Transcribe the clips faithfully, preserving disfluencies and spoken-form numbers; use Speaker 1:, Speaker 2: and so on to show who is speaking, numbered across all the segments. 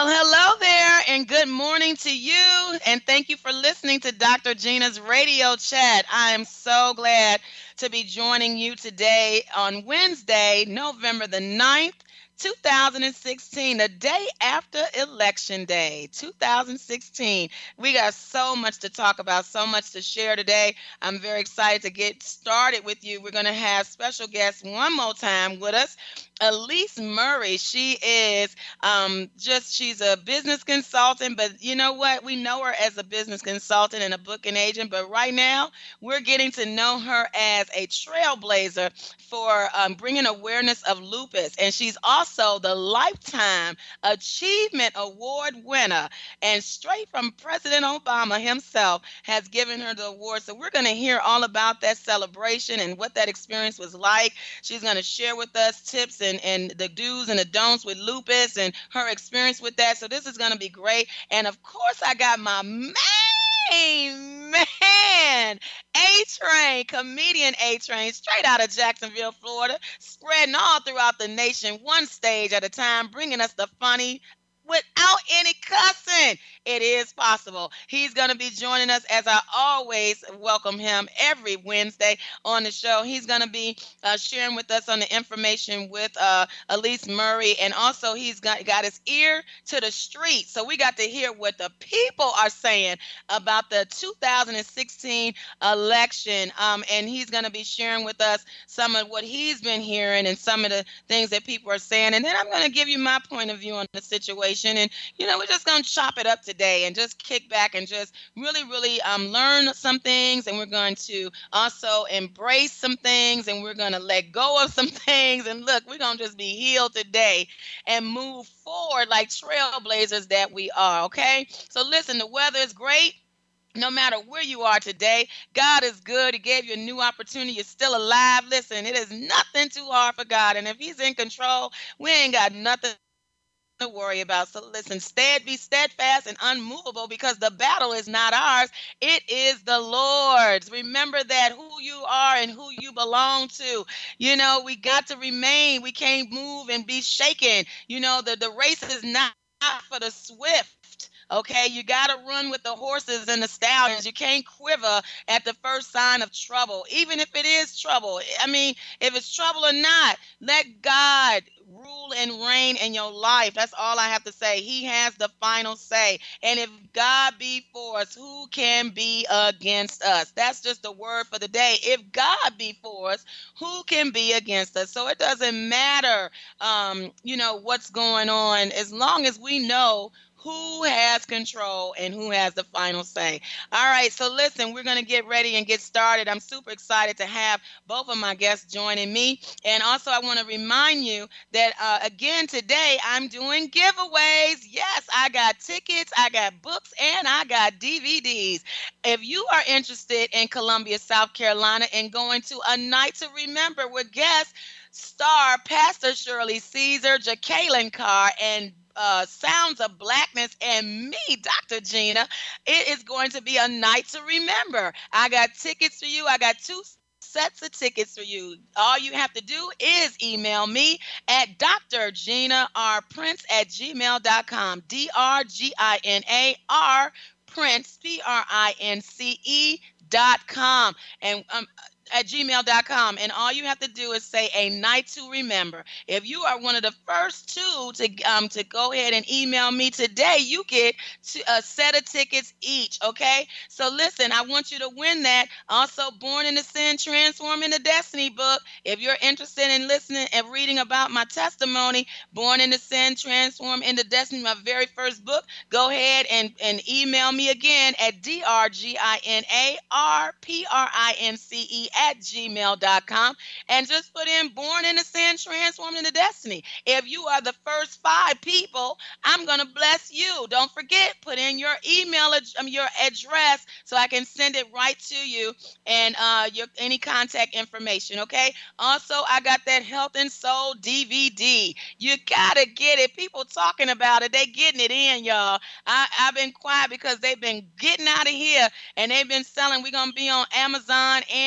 Speaker 1: Well, hello there, and good morning to you. And thank you for listening to Doctor Gina's radio chat. I am so glad to be joining you today on Wednesday, November the ninth, two thousand sixteen, the day after Election Day, two thousand sixteen. We got so much to talk about, so much to share today. I'm very excited to get started with you. We're going to have special guests one more time with us. Elise Murray, she is um, just, she's a business consultant, but you know what? We know her as a business consultant and a booking agent, but right now we're getting to know her as a trailblazer for um, bringing awareness of lupus. And she's also the Lifetime Achievement Award winner. And straight from President Obama himself has given her the award. So we're going to hear all about that celebration and what that experience was like. She's going to share with us tips and, and the do's and the don'ts with lupus and her experience with that. So this is going to be great. And of course, I got my main man, A-Train, comedian A-Train, straight out of Jacksonville, Florida, spreading all throughout the nation, one stage at a time, bringing us the funny without any cussing. It is possible. He's going to be joining us, as I always welcome him every Wednesday on the show. He's going to be uh, sharing with us on the information with uh, Elise Murray, and also he's got, got his ear to the street. So we got to hear what the people are saying about the two thousand sixteen election, um, and he's going to be sharing with us some of what he's been hearing and some of the things that people are saying. And then I'm going to give you my point of view on the situation. And, you know, we're just going to chop it up today and just kick back and just really, really um, learn some things. And we're going to also embrace some things, and we're going to let go of some things. And look, we're going to just be healed today and move forward like trailblazers that we are. Okay. So listen, the weather is great. No matter where you are today, God is good. He gave you a new opportunity. You're still alive. Listen, it is nothing too hard for God. And if he's in control, we ain't got nothing to worry about. So listen, stead, be steadfast and unmovable, because the battle is not ours. It is the Lord's. Remember that, who you are and who you belong to. You know, we got to remain. We can't move and be shaken. You know, the, the race is not for the swift. Okay, you got to run with the horses and the stallions. You can't quiver at the first sign of trouble, even if it is trouble. I mean, if it's trouble or not, let God rule and reign in your life. That's all I have to say. He has the final say. And if God be for us, who can be against us? That's just the word for the day. If God be for us, who can be against us? So it doesn't matter, um, you know, what's going on, as long as we know who has control and who has the final say. All right, so listen, we're going to get ready and get started. I'm super excited to have both of my guests joining me. And also, I want to remind you that, uh, again, today I'm doing giveaways. Yes, I got tickets, I got books, and I got D V Ds. If you are interested in Columbia, South Carolina, and going to a night to remember with guests, star Pastor Shirley Caesar, Jacqueline Carr, and Uh, Sounds of Blackness, and me, Doctor Gina, it is going to be a night to remember. I got tickets for you. I got two sets of tickets for you. All you have to do is email me at drginarprince at gmail dot com. D R G I N A R Prince, P R I N C E dot com. And um, at gmail dot com, and all you have to do is say a night to remember. If you are one of the first two to um to go ahead and email me today, you get to a set of tickets each. Okay, so listen, I want you to win that. Also, Born into Sin, Transform into Destiny book. If you're interested in listening and reading about my testimony, Born into Sin, Transform into Destiny, my very first book, go ahead and, and email me again at D R G I N A R P R I N C E at gmail dot com, and just put in Born into Sin, Transformed into Destiny. If you are the first five people, I'm going to bless you. Don't forget, put in your email, ad- um, your address, so I can send it right to you, and uh, your any contact information, okay? Also, I got that Health and Soul D V D. You got to get it. People talking about it. They getting it in, y'all. I, I've been quiet because they've been getting out of here, and they've been selling. We're going to be on Amazon and Google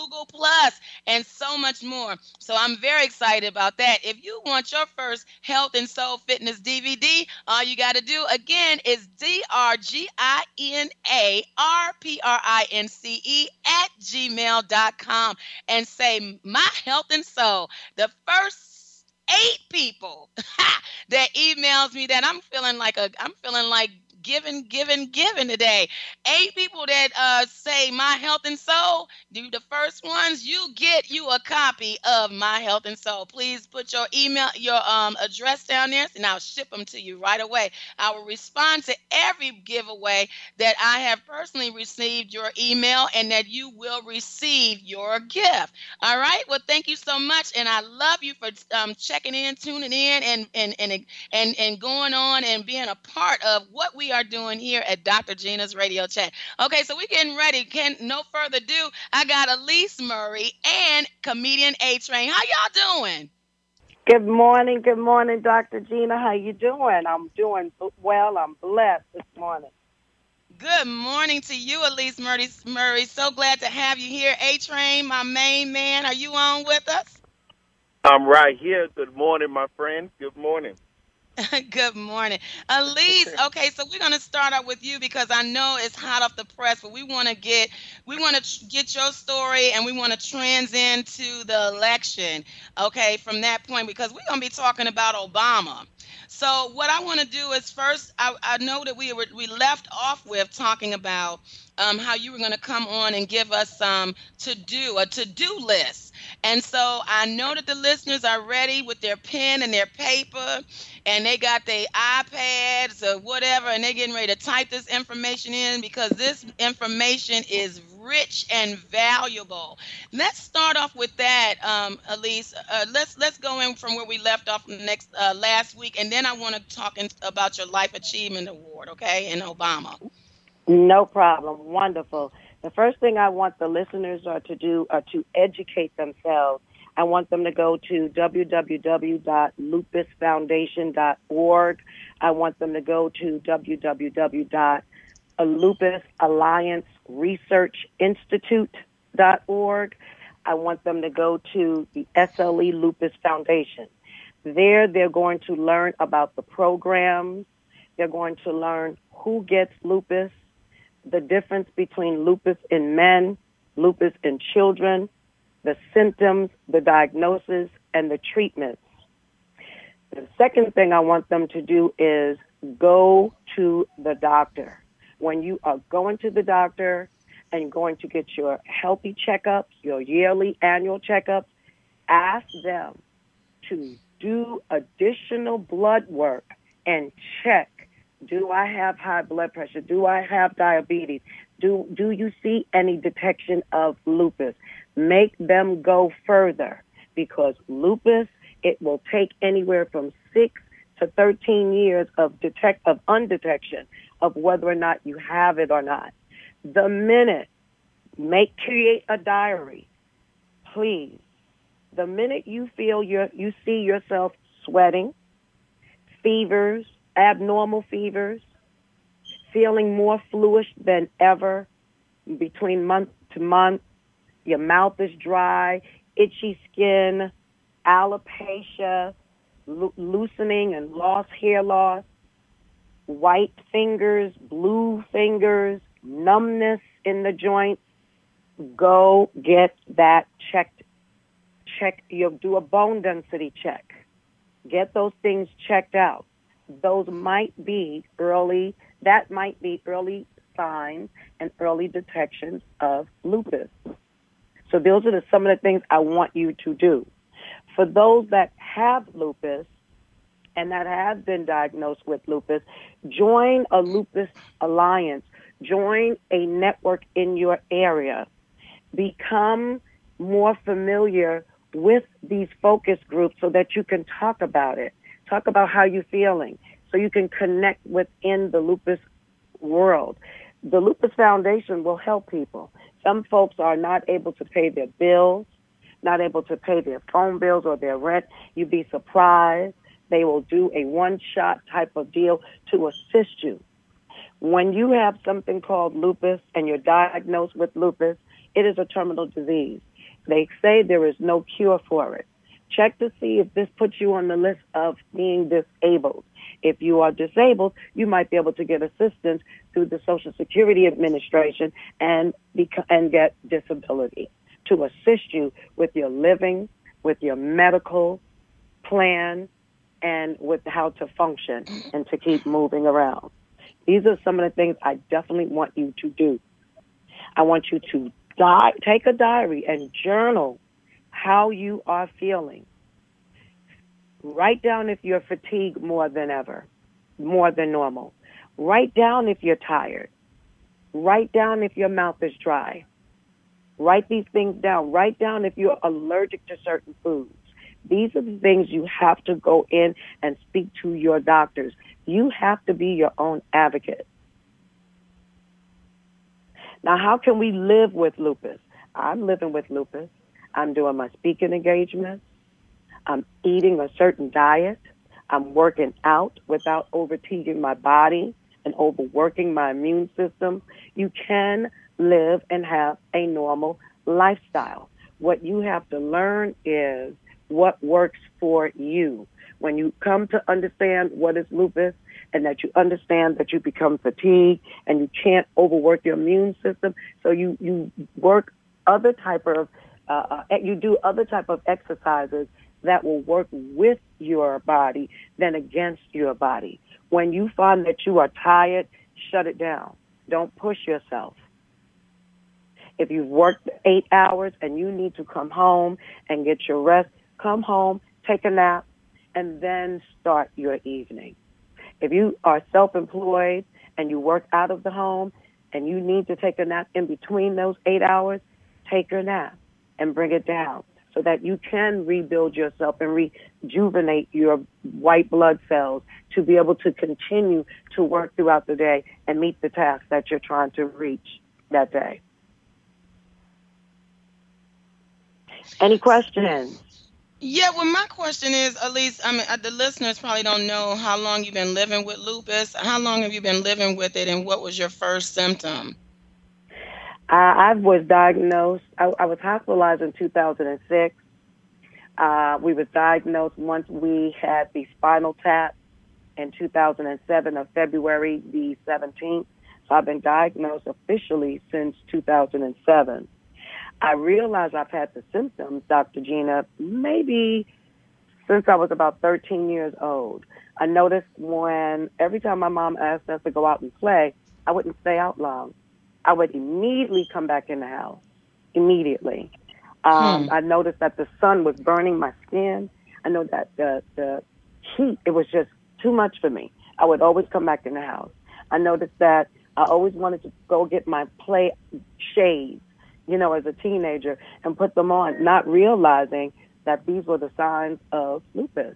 Speaker 1: Google Plus, and so much more. So I'm very excited about that. If you want your first Health and Soul Fitness D V D, all you got to do again is D R G I N A R P R I N C E at gmail dot com and say My Health and Soul. The first eight people that emails me that I'm feeling like a I'm feeling like giving, giving, giving today. Eight people that uh, say My Health and Soul, do the first ones, you get you a copy of My Health and Soul. Please put your email, your um, address down there, and I'll ship them to you right away. I will respond to every giveaway that I have personally received your email, and that you will receive your gift. All right. Well, thank you so much, and I love you for um, checking in, tuning in, and and and and and going on and being a part of what we are doing here at Doctor Gina's Radio Chat. Okay, so we're getting ready. Can no further ado, I got Elise Murray and comedian A Train. How y'all doing?
Speaker 2: Good morning, good morning, Doctor Gina. How you doing? I'm doing well. I'm blessed this morning.
Speaker 1: Good morning to you, Elise Murray. Murray. So glad to have you here. A Train, my main man, are you on with us?
Speaker 3: I'm right here. Good morning, my friend. Good morning.
Speaker 1: Good morning. Elise, okay, so we're going to start out with you because I know it's hot off the press, but we want to get we want to tr- get your story, and we want to trans into the election, okay, from that point, because we're going to be talking about Obama. So what I want to do is first, I, I know that we were, we left off with talking about um, how you were going to come on and give us some to do, a to-do list. And so I know that the listeners are ready with their pen and their paper, and they got their iPads or whatever, and they're getting ready to type this information in because this information is rich and valuable. Let's start off with that, um, Elise. Uh, let's let's go in from where we left off next uh, last week, and then I want to talk in, about your Life Achievement Award, okay, and Obama.
Speaker 2: No problem. Wonderful. The first thing I want the listeners are to do are to educate themselves. I want them to go to w w w dot lupus foundation dot org. I want them to go to w w w dot lupus alliance research institute dot org. I want them to go to the S L E Lupus Foundation. There, they're going to learn about the programs. They're going to learn who gets lupus, the difference between lupus in men, lupus in children, the symptoms, the diagnosis, and the treatments. The second thing I want them to do is go to the doctor. When you are going to the doctor and going to get your healthy checkups, your yearly annual checkups, ask them to do additional blood work and check. Do I have high blood pressure? Do I have diabetes? Do do you see any detection of lupus? Make them go further, because lupus, it will take anywhere from six to thirteen years of detect of undetection of whether or not you have it or not. The minute, make create a diary, please. The minute you feel your you see yourself sweating, fevers, abnormal fevers, feeling more fluish than ever between month to month, your mouth is dry, itchy skin, alopecia, lo- loosening and loss, hair loss, white fingers, blue fingers, numbness in the joints, go get that checked. Check, you'll do a bone density check. Get those things checked out. Those might be early, that might be early signs and early detections of lupus. So those are the, some of the things I want you to do. For those that have lupus and that have been diagnosed with lupus, join a lupus alliance. Join a network in your area. Become more familiar with these focus groups so that you can talk about it. Talk about how you're feeling so you can connect within the lupus world. The Lupus Foundation will help people. Some folks are not able to pay their bills, not able to pay their phone bills or their rent. You'd be surprised. They will do a one-shot type of deal to assist you. When you have something called lupus and you're diagnosed with lupus, it is a terminal disease. They say there is no cure for it. Check to see if this puts you on the list of being disabled. If you are disabled, you might be able to get assistance through the Social Security Administration and bec- and get disability to assist you with your living, with your medical plan, and with how to function and to keep moving around. These are some of the things I definitely want you to do. I want you to di- take a diary and journal how you are feeling. Write down if you're fatigued more than ever, more than normal. Write down if you're tired. Write down if your mouth is dry. Write these things down. Write down if you're allergic to certain foods. These are the things you have to go in and speak to your doctors. You have to be your own advocate. Now, how can we live with lupus? I'm living with lupus. I'm doing my speaking engagements. I'm eating a certain diet. I'm working out without overtaking my body and overworking my immune system. You can live and have a normal lifestyle. What you have to learn is what works for you. When you come to understand what is lupus and that you understand that you become fatigued and you can't overwork your immune system, so you, you work other type of, uh, you do other type of exercises that will work with your body than against your body. When you find that you are tired, shut it down. Don't push yourself. If you've worked eight hours and you need to come home and get your rest, come home, take a nap, and then start your evening. If you are self-employed and you work out of the home and you need to take a nap in between those eight hours, take your nap and bring it down so that you can rebuild yourself and rejuvenate your white blood cells to be able to continue to work throughout the day and meet the tasks that you're trying to reach that day. Any questions?
Speaker 1: Yeah, well, my question is, Elise, I mean, uh, the listeners probably don't know how long you've been living with lupus. How long have you been living with it, and what was your first symptom?
Speaker 2: Uh, I was diagnosed, I, I was hospitalized in two thousand six. Uh, we was diagnosed once we had the spinal tap in two thousand seven of February the seventeenth. So I've been diagnosed officially since two thousand seven. I realized I've had the symptoms, Doctor Gina, maybe since I was about thirteen years old. I noticed when every time my mom asked us to go out and play, I wouldn't stay out long. I would immediately come back in the house, immediately. Um,
Speaker 1: Hmm.
Speaker 2: I noticed that the sun was burning my skin. I know that the, the heat, it was just too much for me. I would always come back in the house. I noticed that I always wanted to go get my play shades, you know, as a teenager and put them on, not realizing that these were the signs of lupus.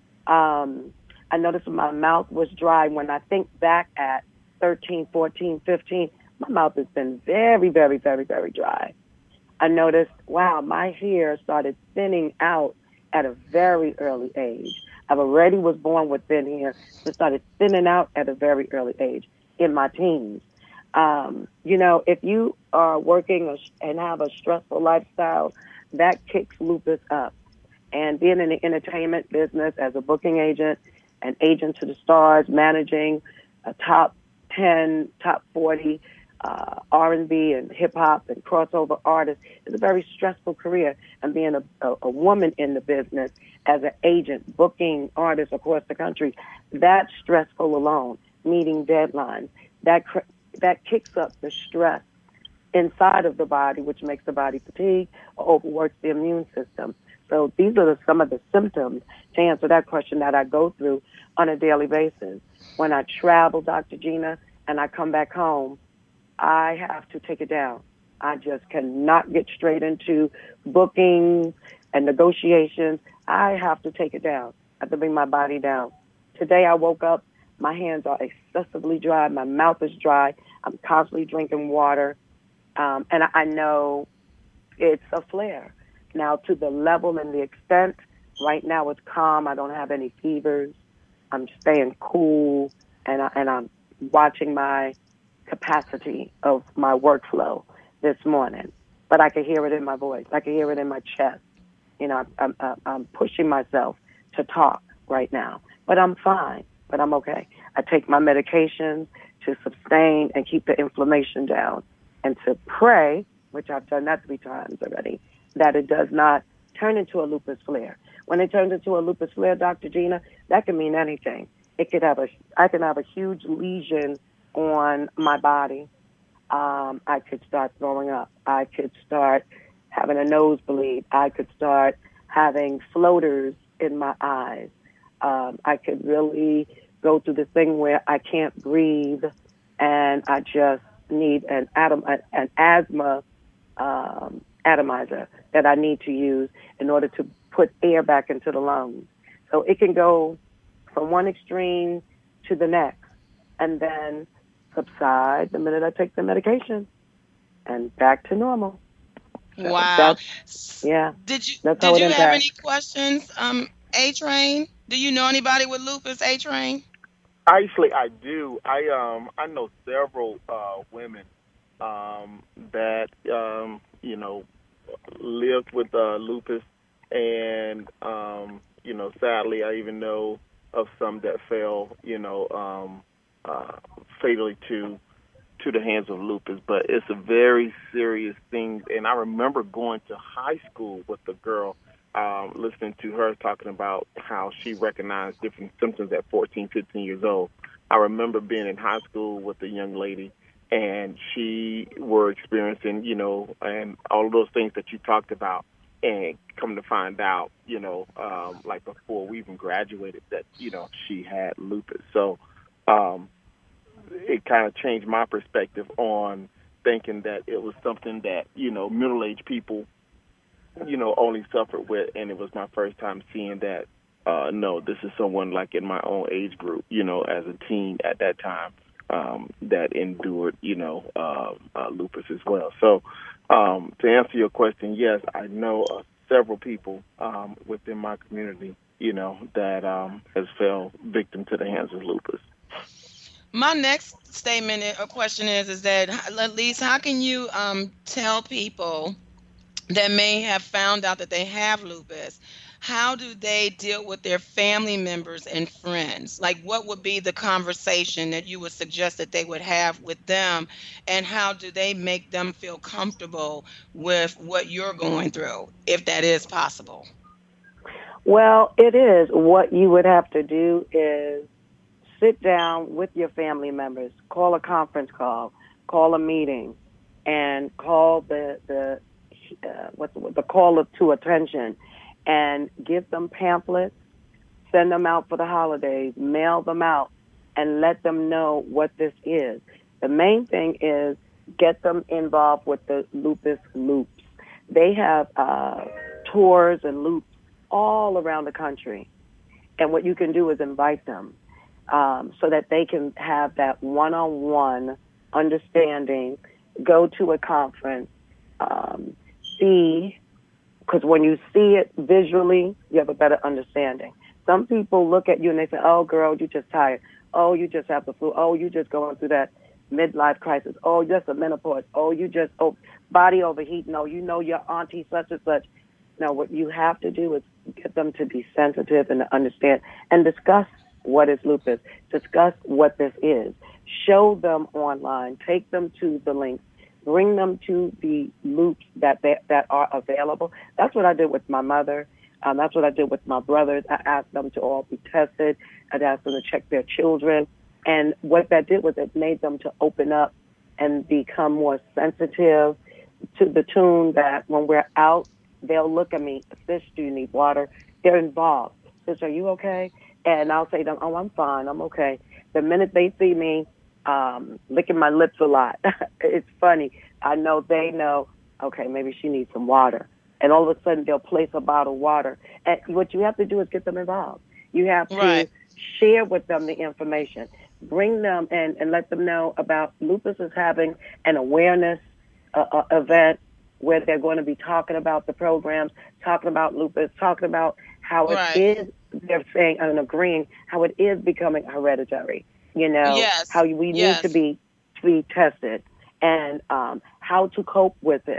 Speaker 2: Um, I noticed my mouth was dry. When I think back at thirteen, fourteen, fifteen, my mouth has been very, very, very, very dry. I noticed, wow, my hair started thinning out at a very early age. I already was born with thin hair, so it started thinning out at a very early age in my teens. Um, you know, if you are working and have a stressful lifestyle, that kicks lupus up. And being in the entertainment business as a booking agent, an agent to the stars, managing a top ten, top forty uh, R and B and hip-hop and crossover artists is a very stressful career. And being a, a, a woman in the business as an agent, booking artists across the country, that's stressful alone, meeting deadlines. That cr- that kicks up the stress inside of the body, which makes the body fatigue or overworks the immune system. So these are the, some of the symptoms, to answer that question, that I go through on a daily basis. When I travel, Doctor Gina, and I come back home, I have to take it down. I just cannot get straight into bookings and negotiations. I have to take it down. I have to bring my body down. Today I woke up, my hands are excessively dry. My mouth is dry. I'm constantly drinking water. Um, and I, I know it's a flare. Now, to the level and the extent, right now it's calm. I don't have any fevers. I'm staying cool, and, I, and I'm watching my capacity of my workflow this morning. but I can hear it in my voice. I can hear it in my chest. You know, I'm, I'm, I'm pushing myself to talk right now, but I'm fine, but I'm okay. I take my medications to sustain and keep the inflammation down, and to pray, which I've done that three times already, that it does not turn into a lupus flare. When it turns into a lupus flare, Doctor Gina, that can mean anything. It could have a, I can have a huge lesion on my body. Um, I could start throwing up. I could start having a nosebleed. I could start having floaters in my eyes. Um, I could really go through the thing where I can't breathe, and I just need an atom, an asthma um, atomizer that I need to use in order to put air back into the lungs. So it can go from one extreme to the next, and then subside the minute I take the medication, and back to normal. So
Speaker 1: Wow.
Speaker 2: that's, yeah,
Speaker 1: Did you
Speaker 2: that's how
Speaker 1: did
Speaker 2: it
Speaker 1: you have
Speaker 2: impacts.
Speaker 1: any questions, um, A Train? Do you know anybody with lupus, A Train?
Speaker 3: Actually, I do. I um I know several uh, women um, that um, you know lived with uh, lupus, and um, you know sadly, I even know of some that fell you know um, uh, fatally to to the hands of lupus. But it's a very serious thing, and I remember going to high school with a girl. Um, listening to her talking about how she recognized different symptoms at fourteen, fifteen years old. I remember being in high school with a young lady, and she were experiencing, you know, and all of those things that you talked about, and come to find out, you know, um, like before we even graduated, that, you know, she had lupus. So um, it kind of changed my perspective on thinking that it was something that, you know, middle-aged people you know, only suffered with, and it was my first time seeing that, uh, no, this is someone like in my own age group, you know, as a teen at that time, um, that endured, you know, uh, uh, lupus as well. So um, to answer your question, yes, I know uh, several people um, within my community, you know, that um, has fell victim to the hands of lupus.
Speaker 1: My next statement or question is, is that at least how can you um, tell people that may have found out that they have lupus, how do they deal with their family members and friends? Like, what would be the conversation that you would suggest that they would have with them, and how do they make them feel comfortable with what you're going through, if that is possible?
Speaker 2: Well, it is. What you would have to do is sit down with your family members, call a conference call, call a meeting, and call the the uh, what's the, the call of to attention, and give them pamphlets, send them out for the holidays, mail them out, and let them know what this is. The main thing is get them involved with the lupus loops. They have uh, tours and loops all around the country, and what you can do is invite them um, so that they can have that one-on-one understanding, go to a conference, um, see, because when you see it visually, you have a better understanding. Some people look at you and they say, oh, girl, you just tired. Oh, you just have the flu. Oh, you just going through that midlife crisis. Oh, just a menopause. Oh, you just, oh, body overheating. Oh, you know your auntie such and such. No, what you have to do is get them to be sensitive and to understand and discuss what is lupus, discuss what this is, show them online, take them to the links, bring them to the loops that they, that are available. That's what I did with my mother. Um, that's what I did with my brothers. I asked them to all be tested. I'd asked them to check their children. And what that did was it made them to open up and become more sensitive to the tune that when we're out, they'll look at me, sis, do you need water? They're involved. Sis, are you okay? And I'll say to them, oh, I'm fine, I'm okay. The minute they see me um, licking my lips a lot, it's funny. I know they know, okay, maybe she needs some water. And all of a sudden they'll place a bottle of water. And what you have to do is get them involved. You have to
Speaker 1: Right.
Speaker 2: share with them the information. Bring them in and let them know about lupus is having an awareness uh, uh, event where they're going to be talking about the programs, talking about lupus, talking about how it
Speaker 1: Right.
Speaker 2: is, they're saying and agreeing, how it is becoming hereditary, you know,
Speaker 1: Yes.
Speaker 2: how we need to
Speaker 1: Yes.
Speaker 2: be, to be tested, and um, how to cope with it.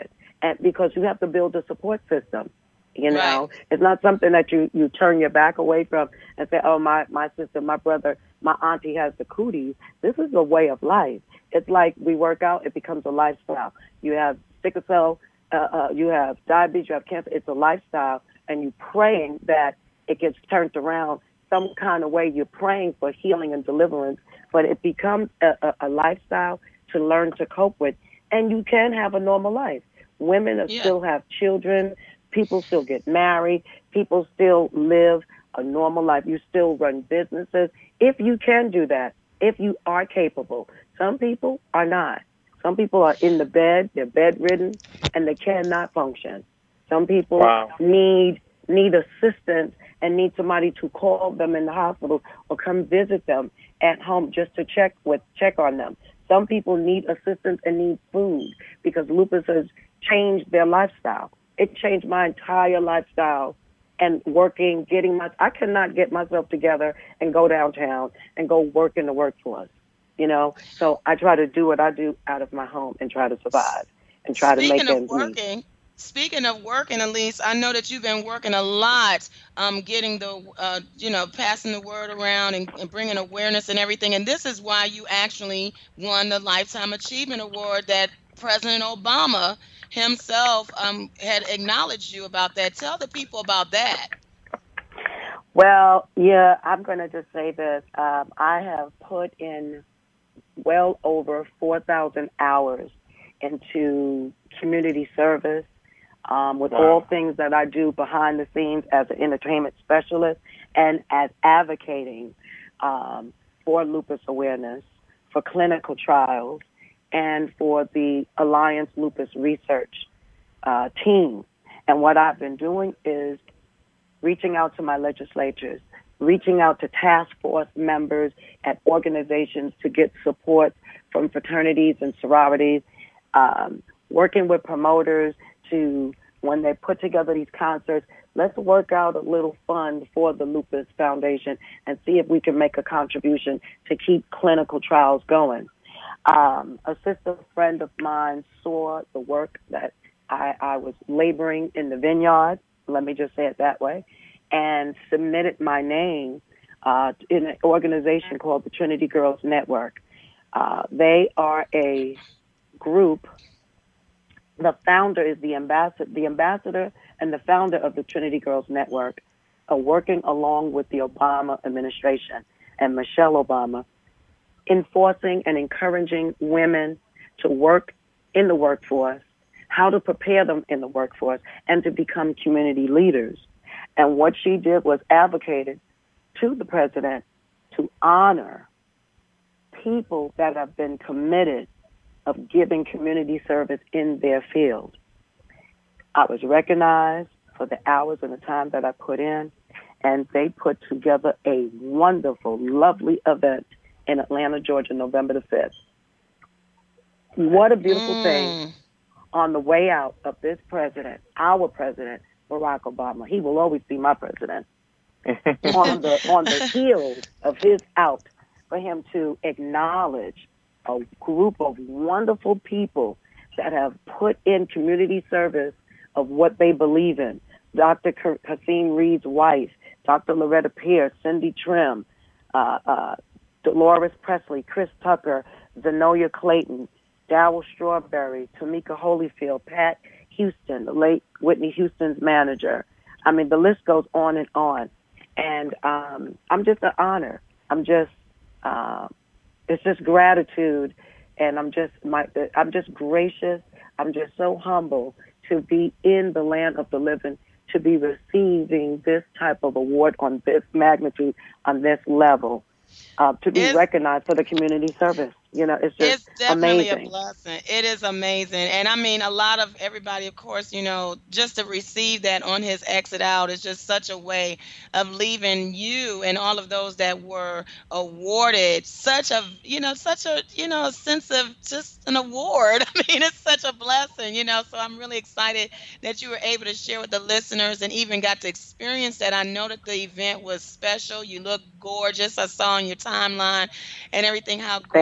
Speaker 2: and because you have to build a support system. You know,
Speaker 1: Right.
Speaker 2: it's not something that you, you turn your back away from and say, oh, my, my sister, my brother, my auntie has the cooties. This is a way of life. It's like we work out, it becomes a lifestyle. You have sickle cell, uh, uh, you have diabetes, you have cancer. It's a lifestyle, and you're praying that it gets turned around some kind of way. You're praying for healing and deliverance, but it becomes a, a, a lifestyle to learn to cope with, and you can have a normal life. Women are
Speaker 1: Yeah.
Speaker 2: still have children. People still get married. People still live a normal life. You still run businesses. If you can do that, if you are capable. Some people are not. Some people are in the bed, they're bedridden, and they cannot function. Some people
Speaker 3: Wow.
Speaker 2: need need assistance and need somebody to call them in the hospital or come visit them at home just to check with check on them. Some people need assistance and need food because lupus has changed their lifestyle. It changed my entire lifestyle and working, getting my, I cannot get myself together and go downtown and go work in the workforce, you know? So I try to do what I do out of my home and try to survive and try to
Speaker 1: Speaking
Speaker 2: make
Speaker 1: of
Speaker 2: ends meet.
Speaker 1: working, speaking of working, Elise, I know that you've been working a lot, um, getting the, uh, you know, passing the word around and, and bringing awareness and everything. And this is why you actually won the Lifetime Achievement Award that President Obama himself um, had acknowledged you about that. Tell the people about that.
Speaker 2: Well, yeah, I'm going to just say this. Um, I have put in well over four thousand hours into community service um, with
Speaker 3: Wow.
Speaker 2: all things that I do behind the scenes as an entertainment specialist and as advocating um, for lupus awareness, for clinical trials, and for the Alliance Lupus Research uh, team. And what I've been doing is reaching out to my legislatures, reaching out to task force members at organizations to get support from fraternities and sororities, um, working with promoters to, when they put together these concerts, let's work out a little fund for the Lupus Foundation and see if we can make a contribution to keep clinical trials going. Um, a sister friend of mine saw the work that I, I was laboring in the vineyard, let me just say it that way, and submitted my name uh, in an organization called the Trinity Girls Network. Uh, they are a group. The founder is the ambassador, the ambassador and the founder of the Trinity Girls Network are working along with the Obama administration and Michelle Obama, enforcing and encouraging women to work in the workforce, how to prepare them in the workforce, and to become community leaders. And what she did was advocated to the president to honor people that have been committed of giving community service in their field. I was recognized for the hours and the time that I put in, and they put together a wonderful, lovely event in Atlanta, Georgia, November the fifth. What a beautiful thing.
Speaker 1: Mm.
Speaker 2: On the way out of this president, our president, Barack Obama, he will always be my president, on the on the heels of his out, for him to acknowledge a group of wonderful people that have put in community service of what they believe in. Doctor Kasim Reed's wife, Doctor Loretta Pierce, Cindy Trim, uh, uh, Dolores Presley, Chris Tucker, Zenoya Clayton, Darryl Strawberry, Tamika Holyfield, Pat Houston, the late Whitney Houston's manager. I mean, the list goes on and on. And um, I'm just an honor. I'm just, uh, it's just gratitude, and I'm just, my, I'm just gracious. I'm just so humble to be in the land of the living, to be receiving this type of award on this magnitude, on this level, uh, to be
Speaker 1: It's
Speaker 2: recognized for the community service. You know, it's just
Speaker 1: It's definitely a
Speaker 2: amazing.
Speaker 1: blessing. It is amazing. And I mean, a lot of everybody, of course, you know, just to receive that on his exit out is just such a way of leaving you and all of those that were awarded such a, you know, such a, you know, a sense of just an award. I mean, it's such a blessing, you know, so I'm really excited that you were able to share with the listeners and even got to experience that. I know that the event was special. You look gorgeous. I saw on your timeline and everything how
Speaker 2: Thank
Speaker 1: gorgeous you
Speaker 2: you.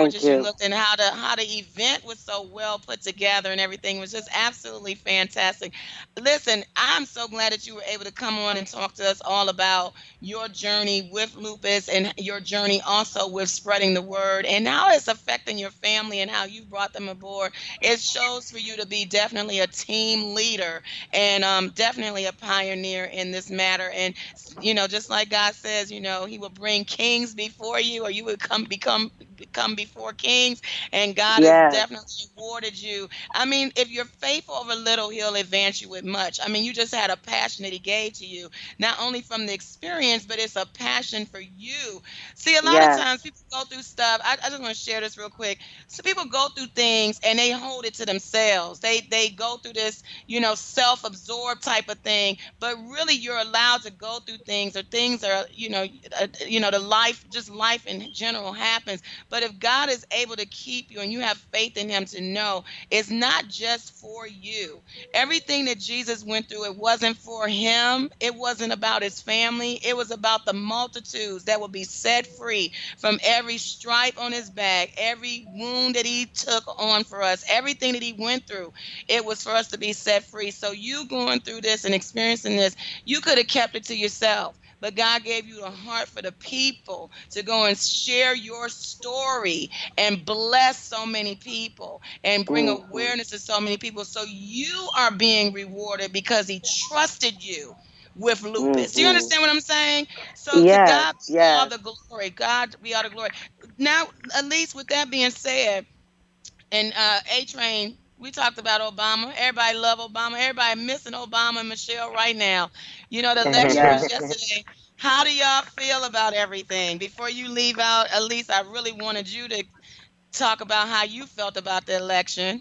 Speaker 1: looked, and how the how the event was so well put together, and everything was just absolutely fantastic. Listen, I'm so glad that you were able to come on and talk to us all about your journey with lupus and your journey also with spreading the word and how it's affecting your family and how you brought them aboard. It shows for you to be definitely a team leader and um, definitely a pioneer in this matter. And you know, just like God says, you know, He will bring kings before you, or you would come become become before kings. And God has
Speaker 2: Yes.
Speaker 1: definitely awarded you. I mean, if you're faithful over little, He'll advance you with much. I mean, you just had a passion that He gave to you, not only from the experience, but it's a passion for you. See, a lot of
Speaker 2: Yes.
Speaker 1: times people go through stuff. I, I just want to share this real quick. So people go through things and they hold it to themselves. They they go through this, you know, self-absorbed type of thing. But really, you're allowed to go through things, or things are, you know, uh, you know, the life, just life in general happens. But if God is able to keep you and you have faith in Him to know it's not just for you. Everything that Jesus went through, it wasn't for Him. It wasn't about His family. It was about the multitudes that would be set free from every stripe on His back, every wound that He took on for us, everything that He went through. It was for us to be set free. So you going through this and experiencing this, you could have kept it to yourself. But God gave you a heart for the people to go and share your story and bless so many people and bring
Speaker 2: Mm-hmm.
Speaker 1: awareness to so many people. So you are being rewarded because He trusted you with lupus. Do you
Speaker 2: Mm-hmm.
Speaker 1: understand what I'm saying? So to
Speaker 2: Yes.
Speaker 1: God be all
Speaker 2: Yes.
Speaker 1: the glory. God be all the glory. Now, at least with that being said, and uh, A Train, we talked about Obama. Everybody love Obama. Everybody missing Obama and Michelle right now. You know, the election
Speaker 2: Yes.
Speaker 1: was yesterday. How do y'all feel about everything? Before you leave out, at least I really wanted you to talk about how you felt about the election.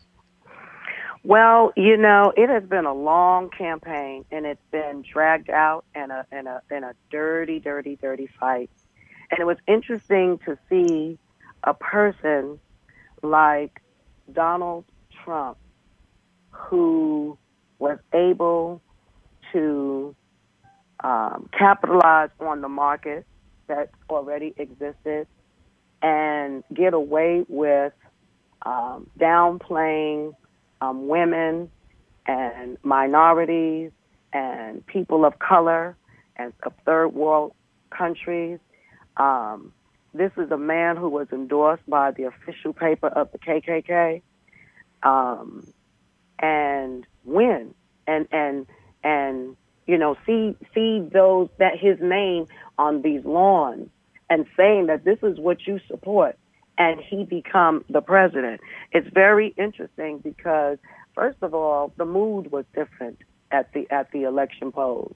Speaker 2: Well, you know, it has been a long campaign, and it's been dragged out in a in a in a dirty, dirty, dirty fight. And it was interesting to see a person like Donald Trump, who was able to um, capitalize on the market that already existed and get away with um, downplaying um, women and minorities and people of color and of third world countries. Um, this is a man who was endorsed by the official paper of the K K K, um, and win and and and you know see see those that his name on these lawns and saying that this is what you support, and he become the president. It's very interesting because first of all, the mood was different at the at the election polls.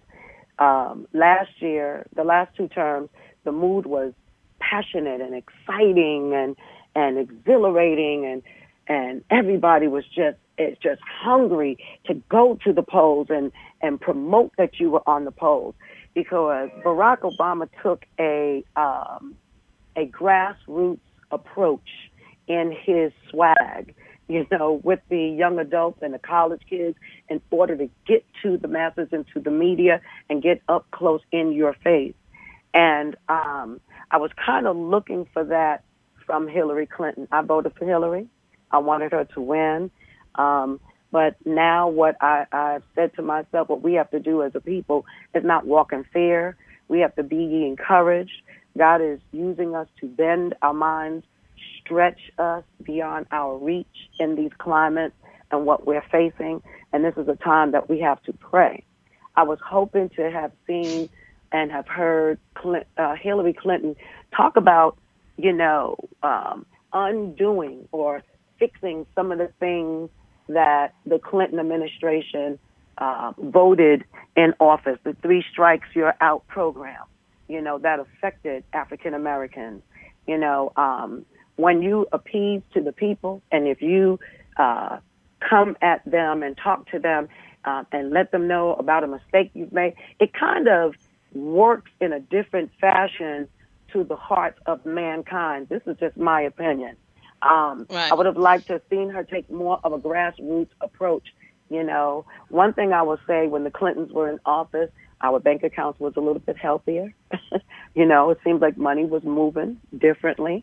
Speaker 2: Um, last year, the last two terms, the mood was passionate and exciting and and exhilarating, and and everybody was just it's just hungry to go to the polls and and promote that you were on the polls, because Barack Obama took a um, a grassroots approach in his swag, you know, with the young adults and the college kids in order to get to the masses and to the media and get up close in your face. And um, I was kind of looking for that from Hillary Clinton. I voted for Hillary. I wanted her to win. Um, but now what I, I've said to myself, what we have to do as a people is not walk in fear. We have to be encouraged. God is using us to bend our minds, stretch us beyond our reach in these climates and what we're facing. And this is a time that we have to pray. I was hoping to have seen and have heard Clint, uh, Hillary Clinton talk about, you know, um, undoing or fixing some of the things that the Clinton administration uh, voted in office, the three strikes you're out program, you know, that affected African Americans. You know, um, when you appease to the people, and if you uh, come at them and talk to them uh, and let them know about a mistake you've made, it kind of works in a different fashion to the hearts of mankind. This is just my opinion. Um,
Speaker 1: Right.
Speaker 2: I would have liked to have seen her take more of a grassroots approach. You know, one thing I will say, when the Clintons were in office, our bank accounts was a little bit healthier. You know, it seems like money was moving differently.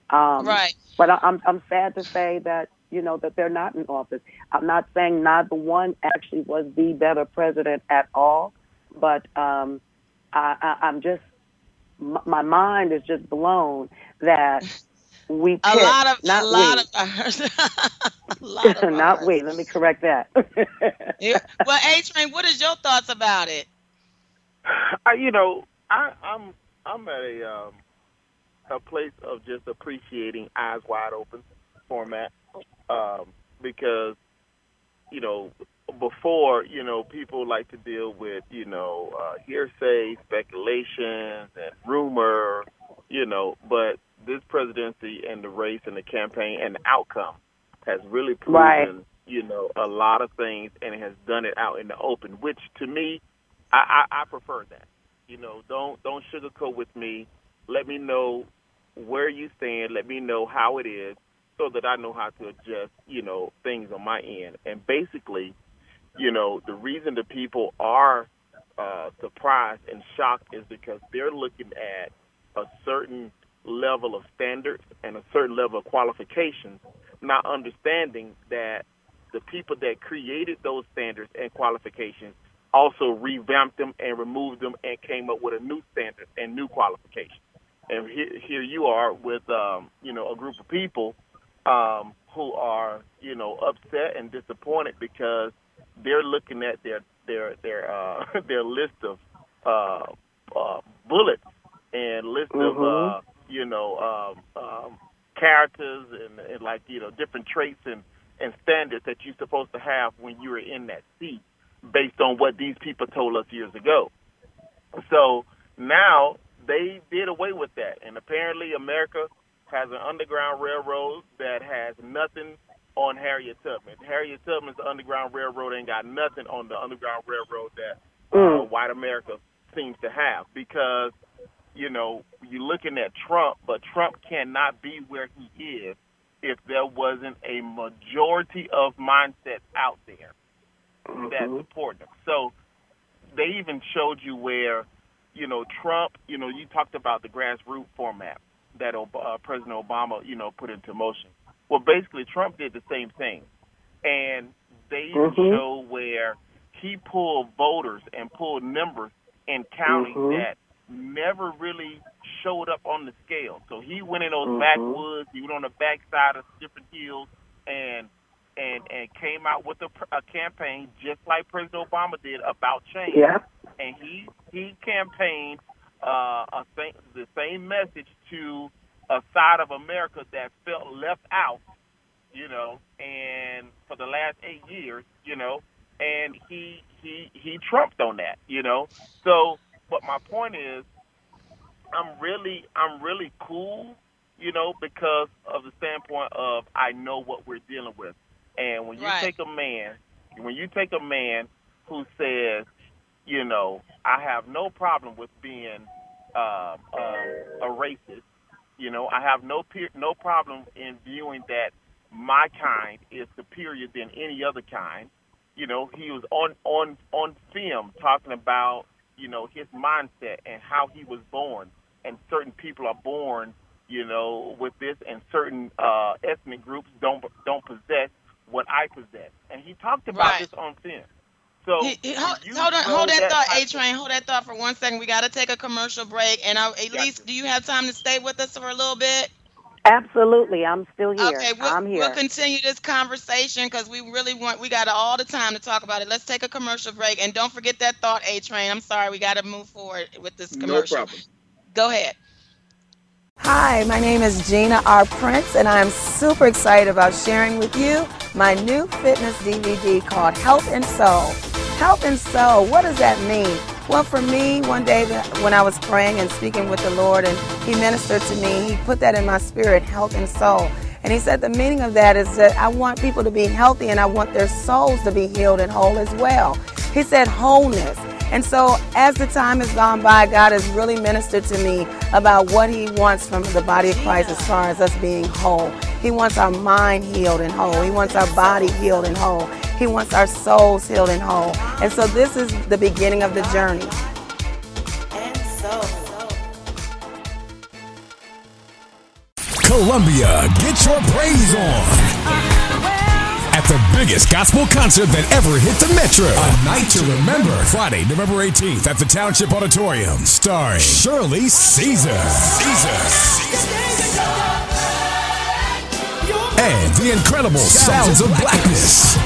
Speaker 2: Um,
Speaker 1: Right.
Speaker 2: but I, I'm I'm sad to say that you know that they're not in office. I'm not saying neither one actually was the better president at all, but um, I, I, I'm just m- my mind is just blown that we
Speaker 1: A
Speaker 2: picked,
Speaker 1: lot of a
Speaker 2: not
Speaker 1: lot
Speaker 2: we,
Speaker 1: of ours. A lot of
Speaker 2: not
Speaker 1: ours.
Speaker 2: we. Let me correct that.
Speaker 1: Yeah. Well, A Train, what is your thoughts about it?
Speaker 3: I, you know, I, I'm I'm at a um, a place of just appreciating eyes wide open format um, because you know before you know people like to deal with you know uh, hearsay, speculations, and rumor, you know, but this presidency and the race and the campaign and the outcome has really proven
Speaker 2: Right.
Speaker 3: you know a lot of things, and it has done it out in the open, which to me I, I, I prefer that. You know, don't don't sugarcoat with me. Let me know where you stand. Let me know how it is, so that I know how to adjust. You know, things on my end. And basically, you know, the reason the people are uh, surprised and shocked is because they're looking at a certain level of standards and a certain level of qualifications, not understanding that the people that created those standards and qualifications also revamped them and removed them and came up with a new standard and new qualifications. And here, here you are with, um, you know, a group of people um, who are, you know, upset and disappointed because they're looking at their their their uh, their list of uh, uh, bullets and list of,
Speaker 2: Mhm.
Speaker 3: uh, you know, um, um, characters and, and like, you know, different traits and, and standards that you're supposed to have when you were in that seat, based on what these people told us years ago. So now they did away with that. And apparently America has an underground railroad that has nothing on Harriet Tubman. Harriet Tubman's Underground Railroad ain't got nothing on the Underground Railroad that uh,
Speaker 2: Mm.
Speaker 3: white America seems to have, because, you know, you're looking at Trump, but Trump cannot be where he is if there wasn't a majority of mindsets out there that
Speaker 2: Mhm.
Speaker 3: support them. So they even showed you where, you know, Trump, you know, you talked about the grassroots format that uh, President Obama, you know, put into motion. Well, basically, Trump did the same thing. And they even
Speaker 2: Mhm.
Speaker 3: show where he pulled voters and pulled numbers in counties
Speaker 2: Mhm.
Speaker 3: that never really showed up on the scale. So he went in those
Speaker 2: Mhm.
Speaker 3: backwoods, he went on the backside of different hills, and and and came out with a, a campaign just like President Obama did about change.
Speaker 2: Yeah.
Speaker 3: And he he campaigned uh, a th- the same message to a side of America that felt left out, you know, and for the last eight years, you know, and he he he trumped on that, you know. So, but my point is, I'm really I'm really cool, you know, because of the standpoint of I know what we're dealing with. And when you
Speaker 1: Right.
Speaker 3: take a man, when you take a man who says, you know, I have no problem with being uh, uh, a racist, you know, I have no pe- no problem in viewing that my kind is superior than any other kind. You know, he was on on on film talking about, you know, his mindset and how he was born, and certain people are born, you know, with this, and certain uh, ethnic groups don't don't possess what I possess, and he talked about
Speaker 1: Right.
Speaker 3: this on film. So
Speaker 1: He, he,
Speaker 3: when
Speaker 1: hold,
Speaker 3: you
Speaker 1: hold on,
Speaker 3: throw
Speaker 1: hold that
Speaker 3: that
Speaker 1: thought, A
Speaker 3: type of,
Speaker 1: Train. Hold that thought for one second. We got to take a commercial break, and I, at
Speaker 3: gotcha.
Speaker 1: least, do you have time to stay with us for a little bit?
Speaker 2: Absolutely. I'm still here.
Speaker 1: Okay, we'll
Speaker 2: I'm
Speaker 1: we'll
Speaker 2: here.
Speaker 1: continue this conversation because we really want we got all the time to talk about it. Let's take a commercial break, and don't forget that thought, A Train. I'm sorry, we got to move forward with this
Speaker 3: No
Speaker 1: commercial.
Speaker 3: problem.
Speaker 1: Go ahead.
Speaker 4: Hi, my name is Gina R. Prince, and I'm super excited about sharing with you my new fitness D V D called Health and Soul. Health and Soul, what does that mean? Well, for me, one day when I was praying and speaking with the Lord, and He ministered to me, He put that in my spirit, health and soul. And He said the meaning of that is that I want people to be healthy, and I want their souls to be healed and whole as well. He said wholeness. And so as the time has gone by, God has really ministered to me about what He wants from the body of Christ as far as us being whole. He wants our mind healed and whole. He wants our body healed and whole. He wants our souls healed and whole. And so this is the beginning of the journey.
Speaker 5: And so. Columbia, get your praise on. At the biggest gospel concert that ever hit the Metro. A night to remember. Friday, November eighteenth at the Township Auditorium. Starring Shirley Caesar. Caesar. And the incredible Sounds of Blackness.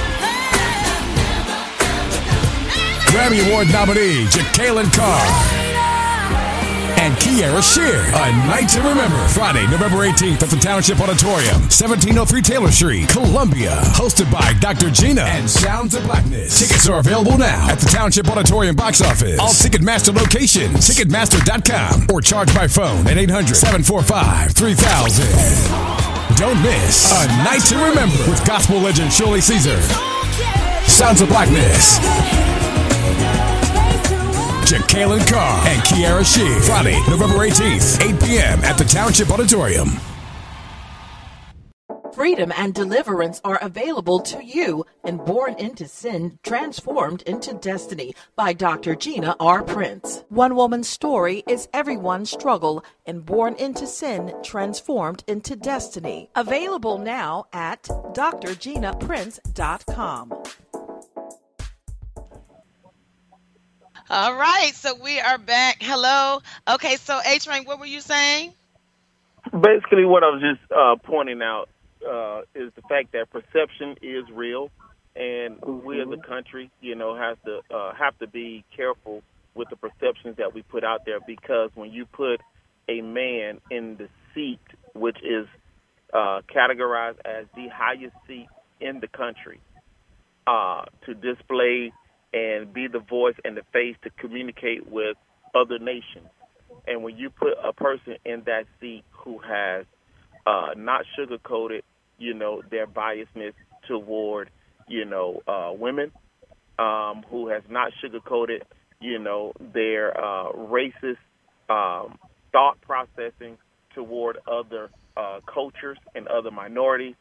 Speaker 5: Grammy Award nominee Jekalyn Carr. And Kierra Sheard. A night to remember. Friday, November eighteenth at the Township Auditorium, seventeen oh three Taylor Street, Columbia. Hosted by Doctor Gina and Sounds of Blackness. Tickets are available now at the Township Auditorium box office, all Ticketmaster locations, Ticketmaster dot com, or charge by phone at eight hundred, seven four five, three thousand. Don't miss A Night to Remember with gospel legend Shirley Caesar. Sounds of Blackness. Jekalyn Carr and Kierra Sheard. Friday, November eighteenth, eight p.m. at the Township Auditorium.
Speaker 6: Freedom and deliverance are available to you in Born into Sin, Transformed into Destiny by Doctor Gina R. Prince. One woman's story is everyone's struggle in Born into Sin, Transformed into Destiny. Available now at dr gina prince dot com.
Speaker 1: All right, so we are back. Hello. Okay, so A-Train, what were you saying?
Speaker 3: Basically, what I was just uh, pointing out uh, is the fact that perception is real, and we as a country, you know, have to uh, have to be careful with the perceptions that we put out there, because when you put a man in the seat, which is uh, categorized as the highest seat in the country, uh, to display and be the voice and the face to communicate with other nations. And when you put a person in that seat who has uh, not sugarcoated, you know, their biasness toward, you know, uh, women, um, who has not sugarcoated, you know, their uh, racist um, thought processing toward other uh, cultures and other minorities,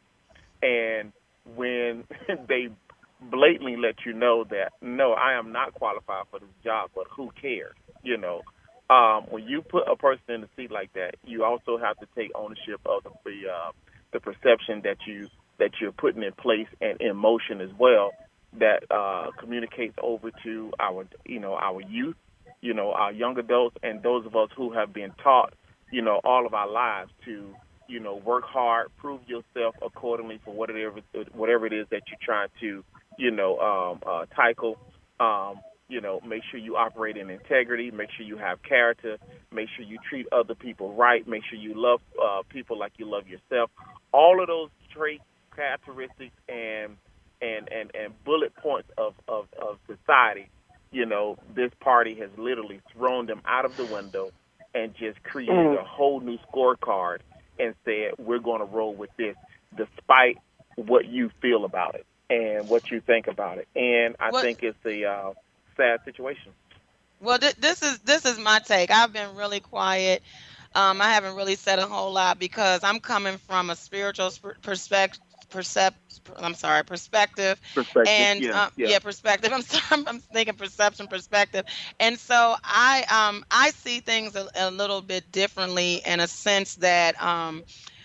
Speaker 3: and when they blatantly let you know that, no, I am not qualified for this job, but who cares? You know, um, when you put a person in a seat like that, you also have to take ownership of the the, uh, the perception that you that you're putting in place and in motion as well, that uh, communicates over to our, you know, our youth, you know, our young adults, and those of us who have been taught, you know, all of our lives to, you know, work hard, prove yourself accordingly for whatever whatever it is that you're trying to, you know, um, uh, tackle. Um, you know, make sure you operate in integrity. Make sure you have character. Make sure you treat other people right. Make sure you love uh, people like you love yourself. All of those traits, characteristics, and and and, and bullet points of, of, of society, you know, this party has literally thrown them out of the window and just created a whole new scorecard and said, we're going to roll with this despite what you feel about it and what you think about it. And I
Speaker 1: What?
Speaker 3: think it's a uh, sad situation.
Speaker 1: Well, th- this is this is my take. I've been really quiet. Um, I haven't really said a whole lot because I'm coming from a spiritual perspective. Percep- I'm sorry, perspective.
Speaker 3: Perspective,
Speaker 1: And
Speaker 3: yeah,
Speaker 1: um,
Speaker 3: yeah.
Speaker 1: yeah, perspective. I'm sorry, I'm thinking perception, perspective. And so I um I see things a, a little bit differently in a sense that um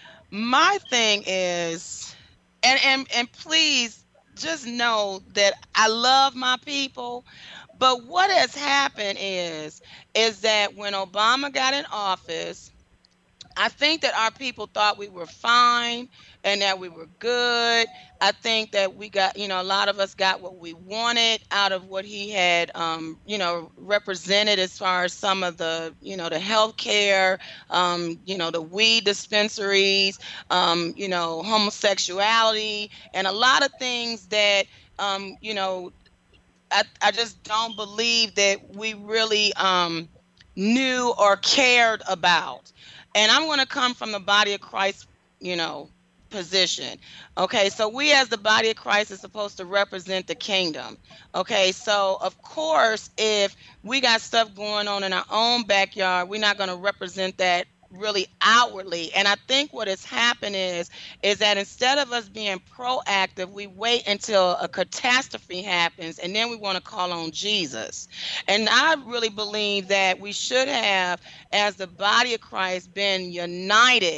Speaker 1: my thing is, and and and please just know that I love my people. But what has happened is is that when Obama got in office, I think that our people thought we were fine and that we were good. I think that we got, you know, a lot of us got what we wanted out of what he had, um, you know, represented as far as some of the, you know, the healthcare, um, you know, the weed dispensaries, um, you know, homosexuality, and a lot of things that, um, you know, I, I just don't believe that we really um, knew or cared about. And I'm going to come from the body of Christ, you know, position. Okay, so we as the body of Christ is supposed to represent the kingdom. Okay, so of course, if we got stuff going on in our own backyard, we're not going to represent that really outwardly. And I think what has happened is is that instead of us being proactive, we wait until a catastrophe happens and then we want to call on Jesus. And I really believe that we should have, as the body of Christ, been united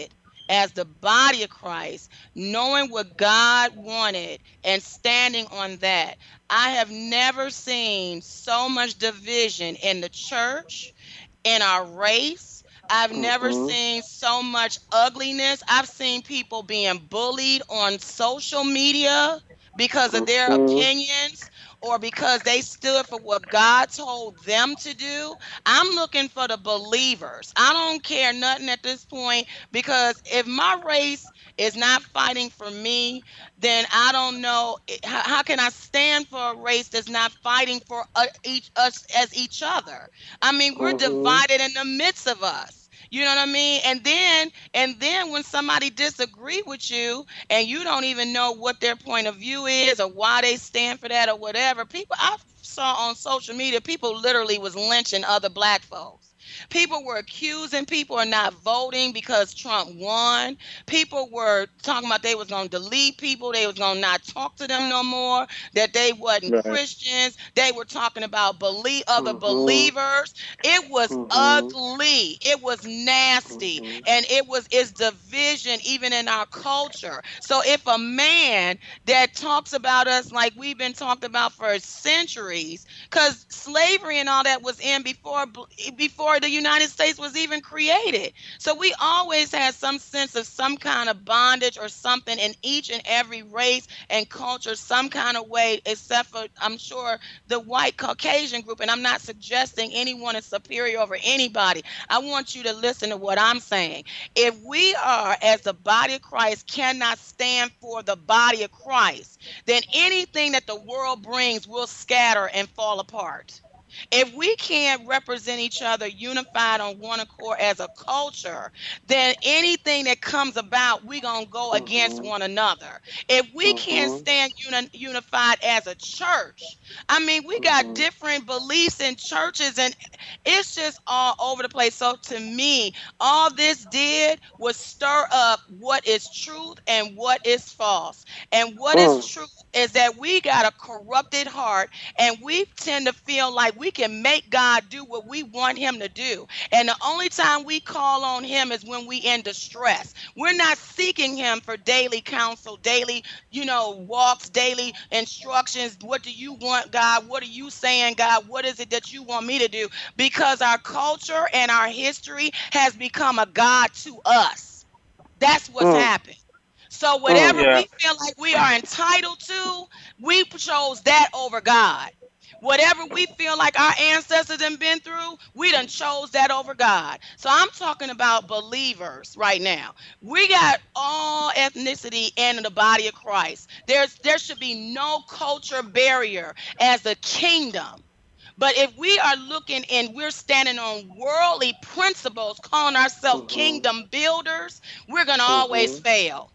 Speaker 1: as the body of Christ, knowing what God wanted and standing on that. I have never seen so much division in the church, in our race. I've never
Speaker 2: Mhm.
Speaker 1: seen so much ugliness. I've seen people being bullied on social media because of their
Speaker 2: Mhm.
Speaker 1: opinions or because they stood for what God told them to do. I'm looking for the believers. I don't care nothing at this point, because if my race is not fighting for me, then I don't know it- how, how can I stand for a race that's not fighting for uh, each us as each other. I mean, we're
Speaker 2: Mhm.
Speaker 1: divided in the midst of us. You know what I mean? And then and then when somebody disagree with you and you don't even know what their point of view is or why they stand for that or whatever, people I saw on social media, people literally was lynching other black folks. People were accusing people of not voting because Trump won. People were talking about they was gonna delete people, they was gonna not talk to them no more, that they wasn't
Speaker 3: Right.
Speaker 1: Christians. They were talking about believe other
Speaker 2: Mhm.
Speaker 1: believers. It was
Speaker 2: Mhm.
Speaker 1: ugly. It was nasty.
Speaker 2: Mhm.
Speaker 1: And it was it's division even in our culture. So if a man that talks about us like we've been talked about for centuries, because slavery and all that was in before before the United States was even created. So we always had some sense of some kind of bondage or something in each and every race and culture, some kind of way, except for, I'm sure, the white Caucasian group. And I'm not suggesting anyone is superior over anybody. I want you to listen to what I'm saying. If we are, as the body of Christ, cannot stand for the body of Christ, then anything that the world brings will scatter and fall apart. If we can't represent each other unified on one accord as a culture, then anything that comes about, we're going to go against
Speaker 2: Mhm.
Speaker 1: one another. If we can't
Speaker 2: Mhm.
Speaker 1: stand uni- unified as a church, I mean, we got
Speaker 2: Mhm.
Speaker 1: different beliefs in churches and it's just all over the place. So to me, all this did was stir up what is truth and what is false. And what is
Speaker 2: Mm.
Speaker 1: truth is that we got a corrupted heart and we tend to feel like we can make God do what we want him to do. And the only time we call on him is when we in distress. We're not seeking him for daily counsel, daily, you know, walks, daily instructions. What do you want, God? What are you saying, God? What is it that you want me to do? Because our culture and our history has become a God to us. That's what's
Speaker 2: Mm.
Speaker 1: happened. So
Speaker 2: Mm.
Speaker 1: whatever
Speaker 3: Yeah.
Speaker 1: we feel like we are entitled to, we chose that over God. Whatever we feel like our ancestors have been through, we done chose that over God. So I'm talking about believers right now. We got all ethnicity in the body of Christ. There's there should be no culture barrier as a kingdom. But if we are looking and we're standing on worldly principles, calling ourselves
Speaker 2: Mhm.
Speaker 1: kingdom builders, we're going to always
Speaker 2: Mhm.
Speaker 1: fail.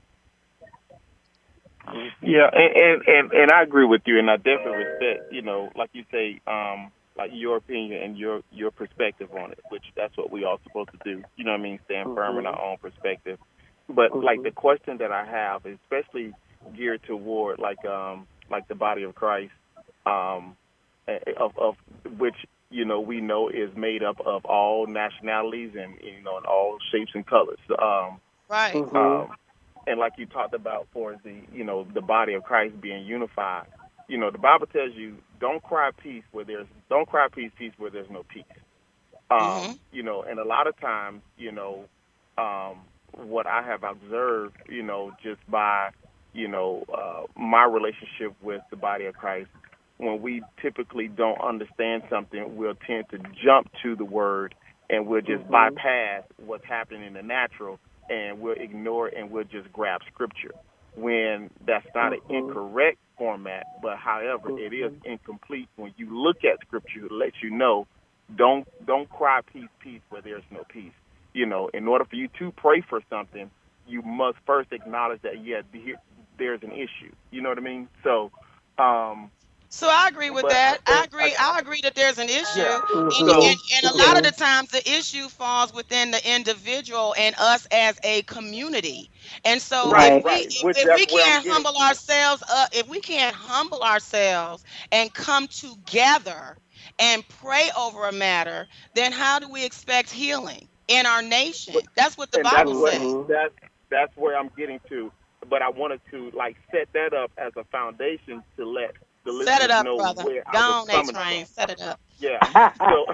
Speaker 3: Yeah, and, and and and I agree with you, and I definitely respect, you know, like you say, um, like your opinion and your your perspective on it, which that's what we all supposed to do. You know what I mean? Stand firm in
Speaker 2: Mhm.
Speaker 3: our own perspective. But like the
Speaker 2: Mhm.
Speaker 3: question that I have, especially geared toward like um like the body of Christ, um, eh, of of which you know we know is made up of all nationalities and you know in all shapes and colors. Um,
Speaker 1: Right.
Speaker 2: Mhm.
Speaker 3: um, and like you talked about for the you know the body of Christ being unified, you know the Bible tells you don't cry peace where there's don't cry peace peace where there's no peace. Um,
Speaker 1: Mhm.
Speaker 3: you know, and a lot of times, you know, um, what I have observed, you know, just by you know uh, my relationship with the body of Christ, when we typically don't understand something, we'll tend to jump to the word and we'll just
Speaker 2: Mhm.
Speaker 3: bypass what's happening in the natural and we'll ignore it and we'll just grab scripture when that's not an
Speaker 2: Mhm.
Speaker 3: incorrect format, but however, it is
Speaker 2: Mhm.
Speaker 3: incomplete. When you look at scripture, it lets you know don't don't cry peace, peace where there's no peace. You know, in order for you to pray for something, you must first acknowledge that yeah, here, there's an issue. You know what I mean? So, um,
Speaker 1: So I agree with
Speaker 3: but
Speaker 1: that. I
Speaker 3: and I,
Speaker 1: agree. I agree that there's an issue,
Speaker 3: yeah.
Speaker 1: and,
Speaker 3: So
Speaker 1: and
Speaker 2: Mhm.
Speaker 1: and a lot of
Speaker 3: so
Speaker 1: the times the issue falls within the individual and us as a community. And so if
Speaker 3: right,
Speaker 2: Right.
Speaker 1: we
Speaker 3: right.
Speaker 1: if,
Speaker 3: Which
Speaker 1: if
Speaker 3: that's
Speaker 1: we
Speaker 3: where I'm
Speaker 1: can't
Speaker 3: getting
Speaker 1: humble
Speaker 3: to.
Speaker 1: ourselves up, if we can't humble ourselves and come together and pray over a matter, then how do we expect healing in our nation?
Speaker 3: But
Speaker 1: That's what the
Speaker 3: and that's
Speaker 1: Bible
Speaker 3: what
Speaker 1: says.
Speaker 2: Mhm.
Speaker 3: that's that's where I'm getting to. But I wanted to like set that up as a foundation to let the
Speaker 1: Set it
Speaker 3: listeners
Speaker 1: up,
Speaker 3: know
Speaker 1: brother.
Speaker 3: where I
Speaker 1: Go
Speaker 3: was
Speaker 1: on,
Speaker 3: coming
Speaker 1: A-Train.
Speaker 3: from.
Speaker 1: Set it up.
Speaker 3: Yeah. So,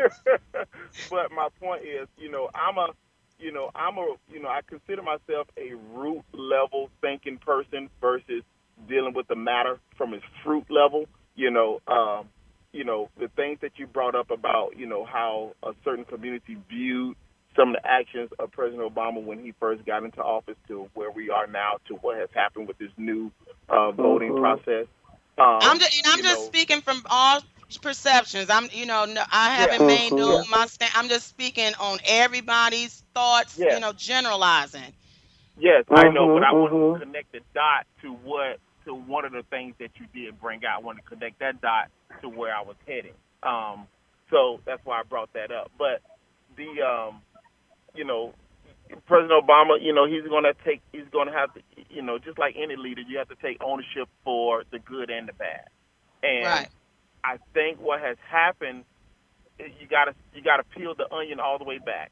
Speaker 3: but my point is, you know, I'm a, you know, I'm a, you know, I consider myself a root level thinking person versus dealing with the matter from its fruit level. You know, um, you know, the things that you brought up about, you know, how a certain community viewed some of the actions of President Obama when he first got into office to where we are now to what has happened with this new uh, voting
Speaker 2: Mhm.
Speaker 3: process. Um,
Speaker 1: I'm just, and I'm
Speaker 3: you
Speaker 1: just
Speaker 3: know,
Speaker 1: speaking from all perceptions. I'm, you know, no, I
Speaker 3: yeah,
Speaker 1: haven't made
Speaker 2: Mhm.
Speaker 1: no
Speaker 3: yeah,
Speaker 1: my stand. I'm just speaking on everybody's thoughts. You
Speaker 3: yes,
Speaker 1: know, generalizing.
Speaker 3: yes, I know, but
Speaker 2: Mhm.
Speaker 3: I wanted to
Speaker 2: Mhm.
Speaker 3: connect the dot to what to one of the things that you did bring out. I wanted to connect that dot to where I was heading. Um, so that's why I brought that up. But the um, you know, President Obama, you know, he's going to take, he's going to have to, you know, just like any leader, you have to take ownership for the good and the bad. And
Speaker 1: Right.
Speaker 3: I think what has happened, you got to, you got to peel the onion all the way back.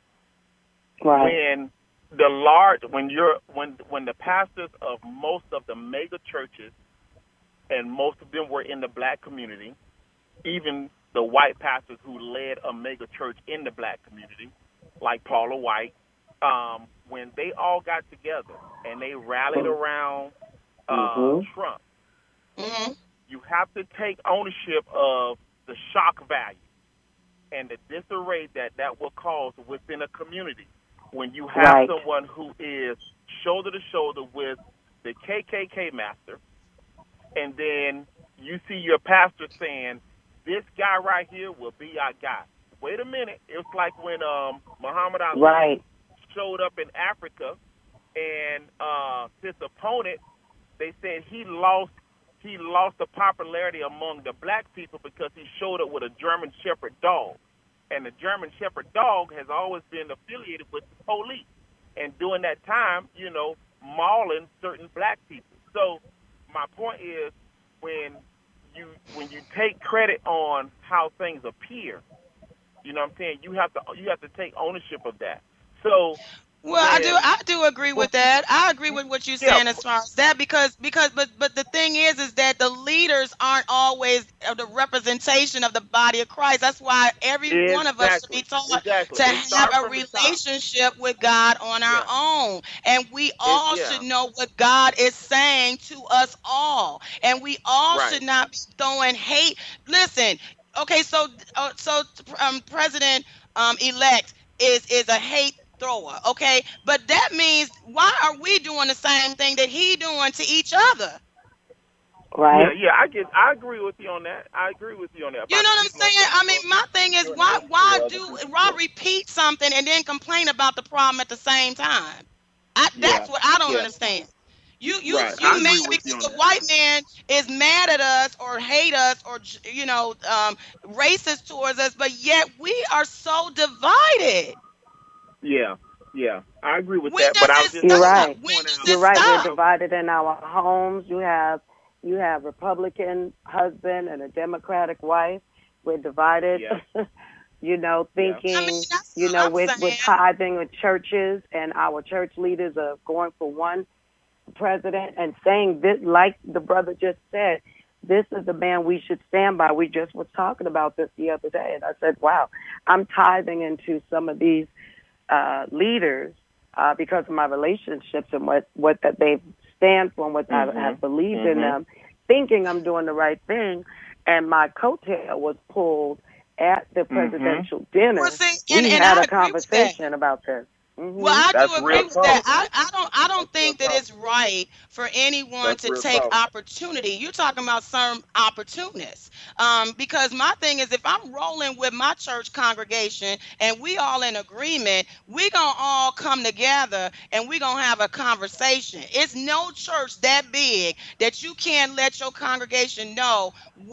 Speaker 2: Right.
Speaker 3: When the large, when you're, when, when the pastors of most of the mega churches, and most of them were in the black community, even the white pastors who led a mega church in the black community, like Paula White, um, when they all got together and they rallied around uh,
Speaker 2: Mhm.
Speaker 3: Trump,
Speaker 1: Mm-hmm.
Speaker 3: you have to take ownership of the shock value and the disarray that that will cause within a community when you have
Speaker 2: Right.
Speaker 3: someone who is shoulder to shoulder with the K K K master, and then you see your pastor saying, this guy right here will be our guy. Wait a minute. It's like when um, Muhammad Ali
Speaker 2: Right.
Speaker 3: showed up in Africa and uh, his opponent, they said he lost he lost the popularity among the black people because he showed up with a German Shepherd dog. And the German Shepherd dog has always been affiliated with the police. And during that time, you know, mauling certain black people. So my point is when you when you take credit on how things appear, you know what I'm saying, you have to you have to take ownership of that. So
Speaker 1: Well, I do
Speaker 3: when
Speaker 1: I do agree with that. I agree with what you're
Speaker 3: yeah,
Speaker 1: saying as far as that because because but but the thing is is that the leaders aren't always uh, the representation of the body of Christ. That's why every one of us should be
Speaker 3: exactly,
Speaker 1: taught
Speaker 3: exactly.
Speaker 1: to
Speaker 3: They
Speaker 1: have
Speaker 3: start
Speaker 1: a
Speaker 3: from the top.
Speaker 1: relationship with God on our
Speaker 3: Yeah,
Speaker 1: own. And we
Speaker 3: it,
Speaker 1: all should
Speaker 3: yeah,
Speaker 1: know what God is saying to us all. And we all
Speaker 3: right.
Speaker 1: should not be throwing hate. Listen, okay, so uh, so um President um elect is is a hate thrower, okay? But that means why are we doing the same thing that he doing to each other?
Speaker 3: Yeah,
Speaker 2: Right.
Speaker 3: yeah. I get. I agree with you on that. I agree with you on that. If
Speaker 1: You
Speaker 3: I
Speaker 1: know
Speaker 3: can
Speaker 1: what I'm
Speaker 3: mute
Speaker 1: saying?
Speaker 3: myself
Speaker 1: I
Speaker 3: for
Speaker 1: mean, my thing is
Speaker 3: you're an
Speaker 1: why
Speaker 3: eight
Speaker 1: why
Speaker 3: for other
Speaker 1: do
Speaker 3: people.
Speaker 1: why repeat something and then complain about the problem at the same time? I
Speaker 3: Yeah,
Speaker 1: that's what I don't
Speaker 3: yeah.
Speaker 1: understand. You you
Speaker 3: Right. I
Speaker 1: you mad
Speaker 3: agree with you
Speaker 1: because
Speaker 3: on
Speaker 1: the
Speaker 3: that.
Speaker 1: white man is mad at us or hate us or you know um, racist towards us, but yet we are so divided.
Speaker 3: Yeah, yeah. I agree with
Speaker 1: When
Speaker 3: that. But
Speaker 1: does
Speaker 3: I was
Speaker 1: it
Speaker 3: just
Speaker 2: You're
Speaker 3: wanted to
Speaker 1: stop?
Speaker 2: right.
Speaker 1: When
Speaker 3: point
Speaker 1: does
Speaker 3: out.
Speaker 2: You're
Speaker 1: it
Speaker 2: right. We're
Speaker 1: stop?
Speaker 2: divided in our homes. You have you have Republican husband and a Democratic wife. We're divided.
Speaker 3: Yeah,
Speaker 2: you know,
Speaker 3: yeah,
Speaker 1: I mean,
Speaker 2: thinking,
Speaker 1: that's
Speaker 2: you
Speaker 1: all
Speaker 2: know,
Speaker 1: I'm
Speaker 2: with with
Speaker 1: saying.
Speaker 2: tithing with churches and our church leaders are going for one president and saying this, like the brother just said, this is the man we should stand by. We just was talking about this the other day, and I said, wow, I'm tithing into some of these uh, leaders uh, because of my relationships and what, what that they stand for and what I
Speaker 3: Mhm.
Speaker 2: have believed in
Speaker 3: Mhm.
Speaker 2: them, thinking I'm doing the right thing. And my coattail was pulled at the
Speaker 3: Mhm.
Speaker 2: presidential
Speaker 1: Well,
Speaker 2: dinner.
Speaker 1: see, and,
Speaker 2: We
Speaker 1: and
Speaker 2: had
Speaker 1: I
Speaker 2: a
Speaker 1: agree with that.
Speaker 2: conversation about this.
Speaker 1: Well,
Speaker 2: hmm
Speaker 1: I
Speaker 3: That's
Speaker 1: do agree
Speaker 3: real
Speaker 1: with that.
Speaker 3: talk.
Speaker 1: I, I don't I don't
Speaker 3: That's real
Speaker 1: think that
Speaker 3: talk.
Speaker 1: it's right for anyone
Speaker 3: That's
Speaker 1: to
Speaker 3: real
Speaker 1: take
Speaker 3: talk.
Speaker 1: opportunity. You're talking about some opportunists. Um, because my thing is if I'm rolling with my church congregation and we all in agreement, we gonna all come together and we gonna have a conversation. It's no church that big that you can't let your congregation know what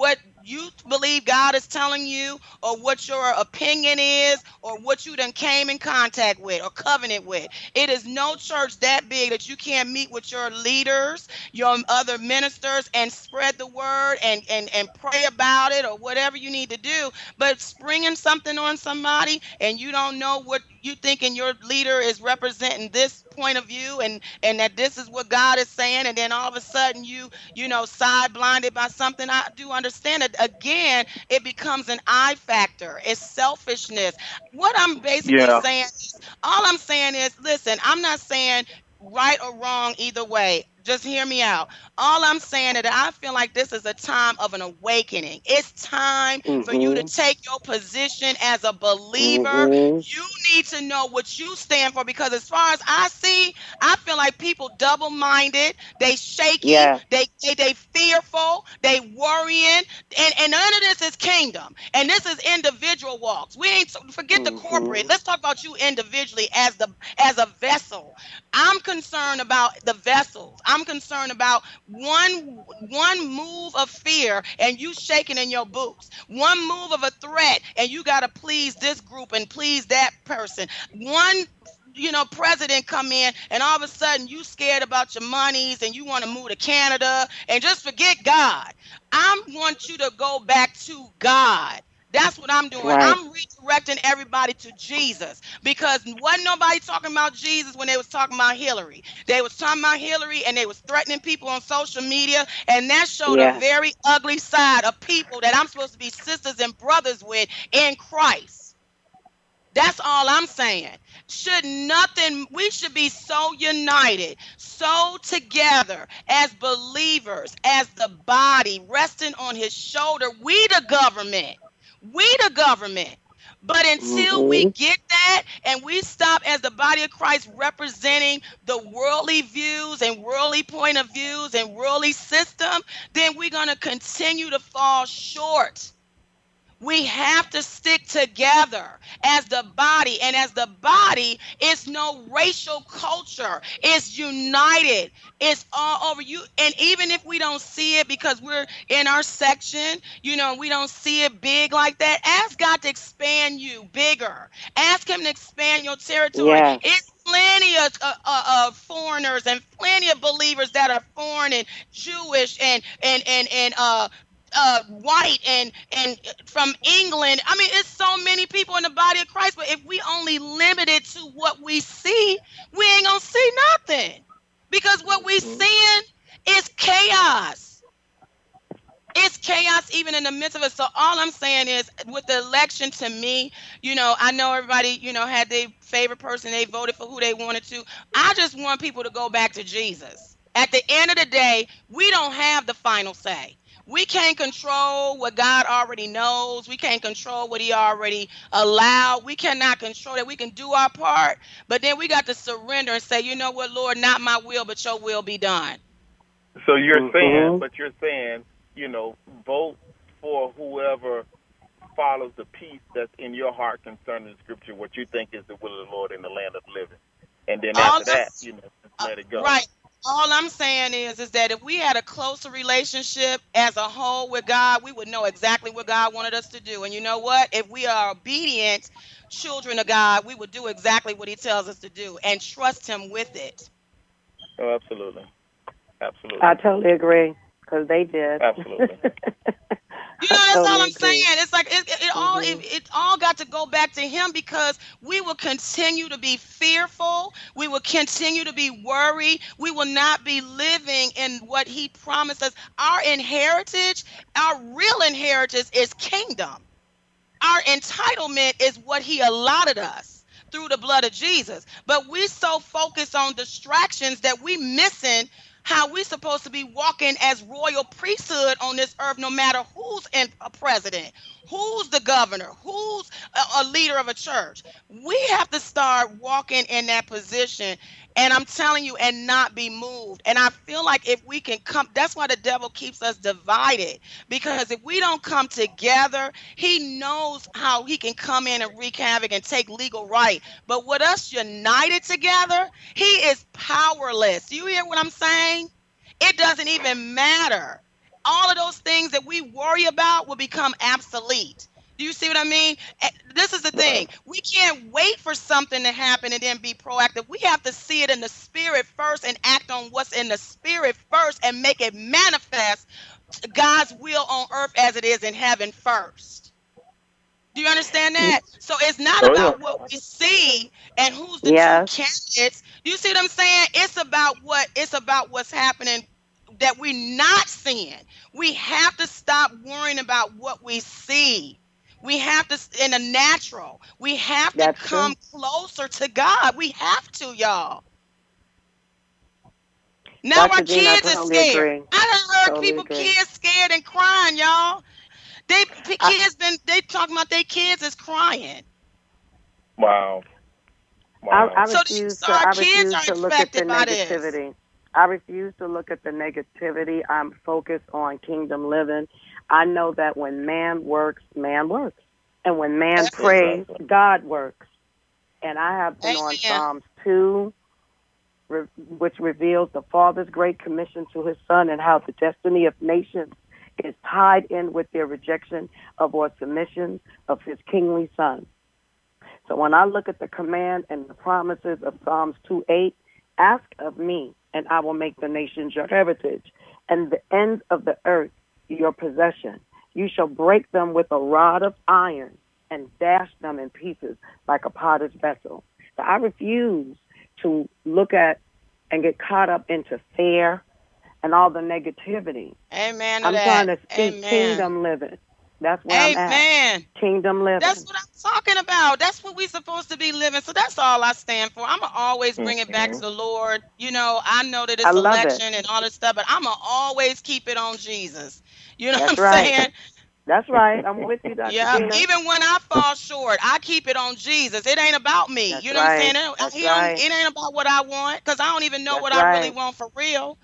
Speaker 1: you believe God is telling you, or what your opinion is, or what you done came in contact with or covenant with. It is no church that big that you can't meet with your leaders, your other ministers, and spread the word and, and, and pray about it or whatever you need to do. But springing something on somebody and you don't know what you thinking your leader is representing this point of view and, and that this is what God is saying, and then all of a sudden you, you know, side blinded by something. I do understand it. Again, it becomes an I factor. It's selfishness. What I'm basically
Speaker 3: Yeah.
Speaker 1: saying is, all I'm saying is, listen, I'm not saying right or wrong either way. Just hear me out. All I'm saying is that I feel like this is a time of an awakening. It's time mm-hmm. for you to take your position as a believer. Mm-hmm. You need to know what you stand for, because as far as I see, I feel like people double-minded, they shaky, yeah. they, they they fearful, they worrying, and, and none of this is kingdom. And this is individual walks. We ain't forget mm-hmm. the corporate. Let's talk about you individually as the as a vessel. I'm concerned about the vessels. I'm concerned about one one move of fear and you shaking in your boots. One move of a threat and you got to please this group and please that person. One, you know, president come in and all of a sudden you scared about your monies and you want to move to Canada and just forget God. I want you to go back to God. That's what I'm doing. Right. I'm redirecting everybody to Jesus, because wasn't nobody talking about Jesus when they was talking about Hillary. They was talking about Hillary and they was threatening people on social media, and that showed yeah. a very ugly side of people that I'm supposed to be sisters and brothers with in Christ. That's all I'm saying. Should nothing, we should be so united, so together as believers, as the body, resting on his shoulder. We the government. We the government. But until mm-hmm. we get that and we stop as the body of Christ representing the worldly views and worldly point of views and worldly system, then we're going to continue to fall short. We have to stick together as the body. And as the body, it's no racial culture. It's united. It's all over you. And even if we don't see it because we're in our section, you know, we don't see it big like that, ask God to expand you bigger. Ask him to expand your territory. Yeah. It's plenty of uh, uh, uh, foreigners and plenty of believers that are foreign and Jewish and, and, and, and, uh, Uh, white and and from England. I mean, it's so many people in the body of Christ, but if we only limit it to what we see, we ain't gonna see nothing, because what we seeing is chaos. It's chaos even in the midst of it. So all I'm saying is, with the election, to me, you know, I know everybody, you know, had their favorite person, they voted for who they wanted to. I just want people to go back to Jesus. At the end of the day, we don't have the final say. We can't control what God already knows. We can't control what he already allowed. We cannot control that. We can do our part, but then we got to surrender and say, you know what, Lord, not my will, but your will be done.
Speaker 3: So you're mm-hmm. saying, but you're saying, you know, vote for whoever follows the peace that's in your heart concerning the scripture, what you think is the will of the Lord in the land of the living. And then
Speaker 1: All
Speaker 3: after that, you know, just let it go.
Speaker 1: Right. All I'm saying is, is that if we had a closer relationship as a whole with God, we would know exactly what God wanted us to do. And you know what? If we are obedient children of God, we would do exactly what he tells us to do and trust him with it.
Speaker 3: Oh, absolutely. Absolutely.
Speaker 2: I totally agree, because they did.
Speaker 3: Absolutely.
Speaker 1: You know, that's totally all I'm agree. saying. It's like it, it, it mm-hmm. all it, it all got to go back to him, because we will continue to be fearful. We will continue to be worried. We will not be living in what he promised us. Our inheritance, our real inheritance is kingdom. Our entitlement is what he allotted us through the blood of Jesus. But we so focused on distractions that we missing how we supposed to be walking as royal priesthood on this earth, no matter who's in a president, who's the governor, who's a, a leader of a church. We have to start walking in that position, and I'm telling you, and not be moved. And I feel like if we can come, that's why the devil keeps us divided, because if we don't come together, he knows how he can come in and wreak havoc and take legal right. But with us united together, he is powerless. You hear what I'm saying? It doesn't even matter. All of those things that we we worry about will become obsolete. Do you see what I mean? This is the thing. We can't wait for something to happen and then be proactive. We have to see it in the spirit first and act on what's in the spirit first and make it manifest God's will on earth as it is in heaven first. Do you understand that? So it's not
Speaker 3: Oh,
Speaker 1: about
Speaker 3: yeah.
Speaker 1: what we see and who's the
Speaker 2: Yes.
Speaker 1: two candidates. Do you see what I'm saying? It's about what it's about what's happening that we're not seeing. We have to stop worrying about what we see. We have to, in the natural, we have to
Speaker 2: That's
Speaker 1: come
Speaker 2: true.
Speaker 1: closer to God. We have to, y'all. Now
Speaker 2: Doctor
Speaker 1: our
Speaker 2: Gina, I
Speaker 1: kids are
Speaker 2: totally
Speaker 1: scared.
Speaker 2: agree.
Speaker 1: I done heard
Speaker 2: Totally
Speaker 1: people,
Speaker 2: agree.
Speaker 1: kids scared and crying, y'all. They p-
Speaker 2: I-
Speaker 1: kids been they talking about their kids is crying.
Speaker 3: Wow.
Speaker 2: I,
Speaker 3: Wow.
Speaker 2: I
Speaker 1: So
Speaker 2: refuse
Speaker 1: so
Speaker 2: to.
Speaker 1: our
Speaker 2: I
Speaker 1: kids
Speaker 2: refuse
Speaker 1: are
Speaker 2: to look at the
Speaker 1: infected by this.
Speaker 2: negativity. I refuse to look at the negativity. I'm focused on kingdom living. I know that when man works, man works, and when man
Speaker 1: That's it.
Speaker 2: prays, God works. And I have been on
Speaker 1: Amen.
Speaker 2: Psalms two, re- which reveals the Father's great commission to His Son and how the destiny of nations is tied in with their rejection of or submission of His kingly Son. So when I look at the command and the promises of Psalms two eight, ask of me, and I will make the nations your heritage, and the ends of the earth your possession. You shall break them with a rod of iron and dash them in pieces like a potter's vessel. So I refuse to look at and get caught up into fear and all the negativity.
Speaker 1: Amen to
Speaker 2: I'm
Speaker 1: that.
Speaker 2: trying to speak
Speaker 1: Amen.
Speaker 2: kingdom living. That's where I'm at.
Speaker 1: Amen.
Speaker 2: Kingdom living.
Speaker 1: That's what I'm talking about. That's what we're supposed to be living. So that's all I stand for. I'm going to always bring it back to the Lord. You know, I know that
Speaker 2: I
Speaker 1: it's
Speaker 2: love it.
Speaker 1: election and all this stuff, but I'm going to always keep it on Jesus. You know
Speaker 2: That's
Speaker 1: what I'm
Speaker 2: right.
Speaker 1: saying?
Speaker 2: That's right. I'm with you, Doctor
Speaker 1: Yeah.
Speaker 2: Gina.
Speaker 1: Even when I fall short, I keep it on Jesus. It ain't about me.
Speaker 2: That's
Speaker 1: You know what I'm
Speaker 2: right.
Speaker 1: saying? It,
Speaker 2: That's
Speaker 1: he don't,
Speaker 2: right.
Speaker 1: it ain't about what I want because I don't even know
Speaker 2: That's
Speaker 1: what I really
Speaker 2: right.
Speaker 1: want for real.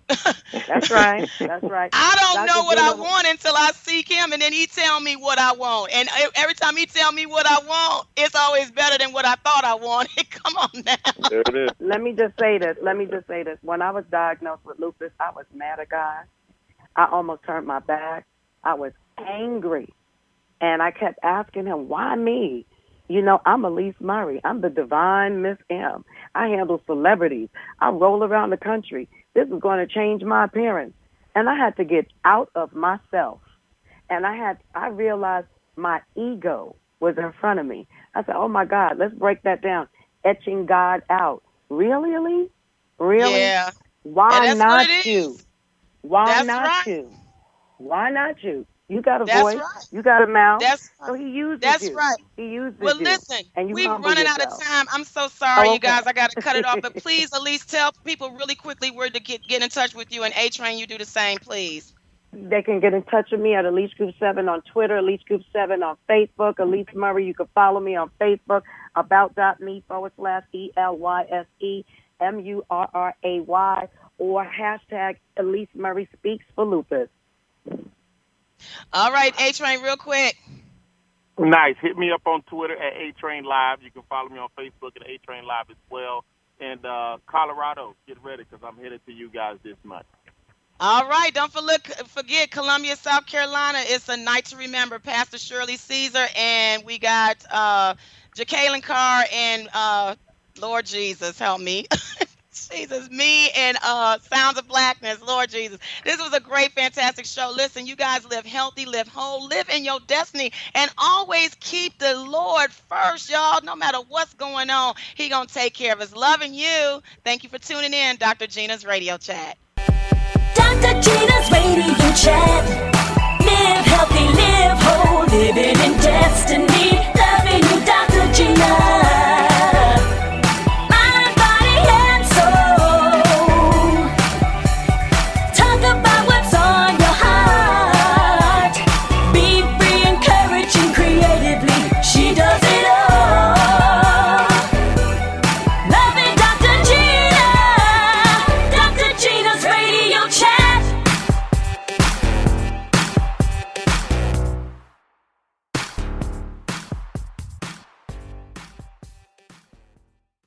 Speaker 2: That's right. That's right.
Speaker 1: I don't
Speaker 2: Doctor
Speaker 1: know what I
Speaker 2: Gina,
Speaker 1: want until I seek him, and then he tell me what I want. And e- every time he tell me what I want, it's always better than what I thought I wanted. Come on now.
Speaker 3: There it is.
Speaker 2: Let me just say this. Let me just say this. When I was diagnosed with lupus, I was mad at God. I almost turned my back. I was angry. And I kept asking him, why me? You know, I'm Elise Murray. I'm the divine Miss M. I handle celebrities. I roll around the country. This is going to change my appearance. And I had to get out of myself. And I had, I realized my ego was in front of me. I said, oh my God, let's break that down. Etching God out. Really, Elise? Really?
Speaker 1: Yeah.
Speaker 2: Why
Speaker 1: And that's
Speaker 2: not
Speaker 1: what it
Speaker 2: you?
Speaker 1: is.
Speaker 2: Why
Speaker 1: That's
Speaker 2: not
Speaker 1: right.
Speaker 2: you? Why not you? You got a
Speaker 1: That's
Speaker 2: voice.
Speaker 1: right.
Speaker 2: You got a mouth.
Speaker 1: That's
Speaker 2: So
Speaker 1: right.
Speaker 2: he uses
Speaker 1: That's
Speaker 2: you.
Speaker 1: right.
Speaker 2: He uses
Speaker 1: Well,
Speaker 2: you.
Speaker 1: listen,
Speaker 2: And you
Speaker 1: we're
Speaker 2: humble
Speaker 1: running out of
Speaker 2: yourself.
Speaker 1: time. I'm so sorry,
Speaker 2: Oh,
Speaker 1: you guys.
Speaker 2: okay.
Speaker 1: I got to cut it off. But please, at least tell people really quickly where to get, get in touch with you. And A-Train, you do the same, please.
Speaker 2: They can get in touch with me at Elise Group seven on Twitter, Elise Group seven on Facebook, Elise Murray. You can follow me on Facebook, about.me forward slash E L Y S E M U R R A Y, or hashtag Elise Murray Speaks for Lupus.
Speaker 1: All right, A-Train, real quick.
Speaker 3: Nice. Hit me up on Twitter at A-Train Live. You can follow me on Facebook at A-Train Live as well. And uh, Colorado, get ready because I'm headed to you guys this month.
Speaker 1: All right, don't forget, forget Columbia, South Carolina. It's a night to remember. Pastor Shirley Caesar, and we got uh, Jacqueline Carr and uh, Lord Jesus, help me. Jesus, me and uh, Sounds of Blackness, Lord Jesus. This was a great, fantastic show. Listen, you guys live healthy, live whole, live in your destiny, and always keep the Lord first, y'all. No matter what's going on, he going to take care of us. Loving you. Thank you for tuning in, Doctor Gina's Radio Chat.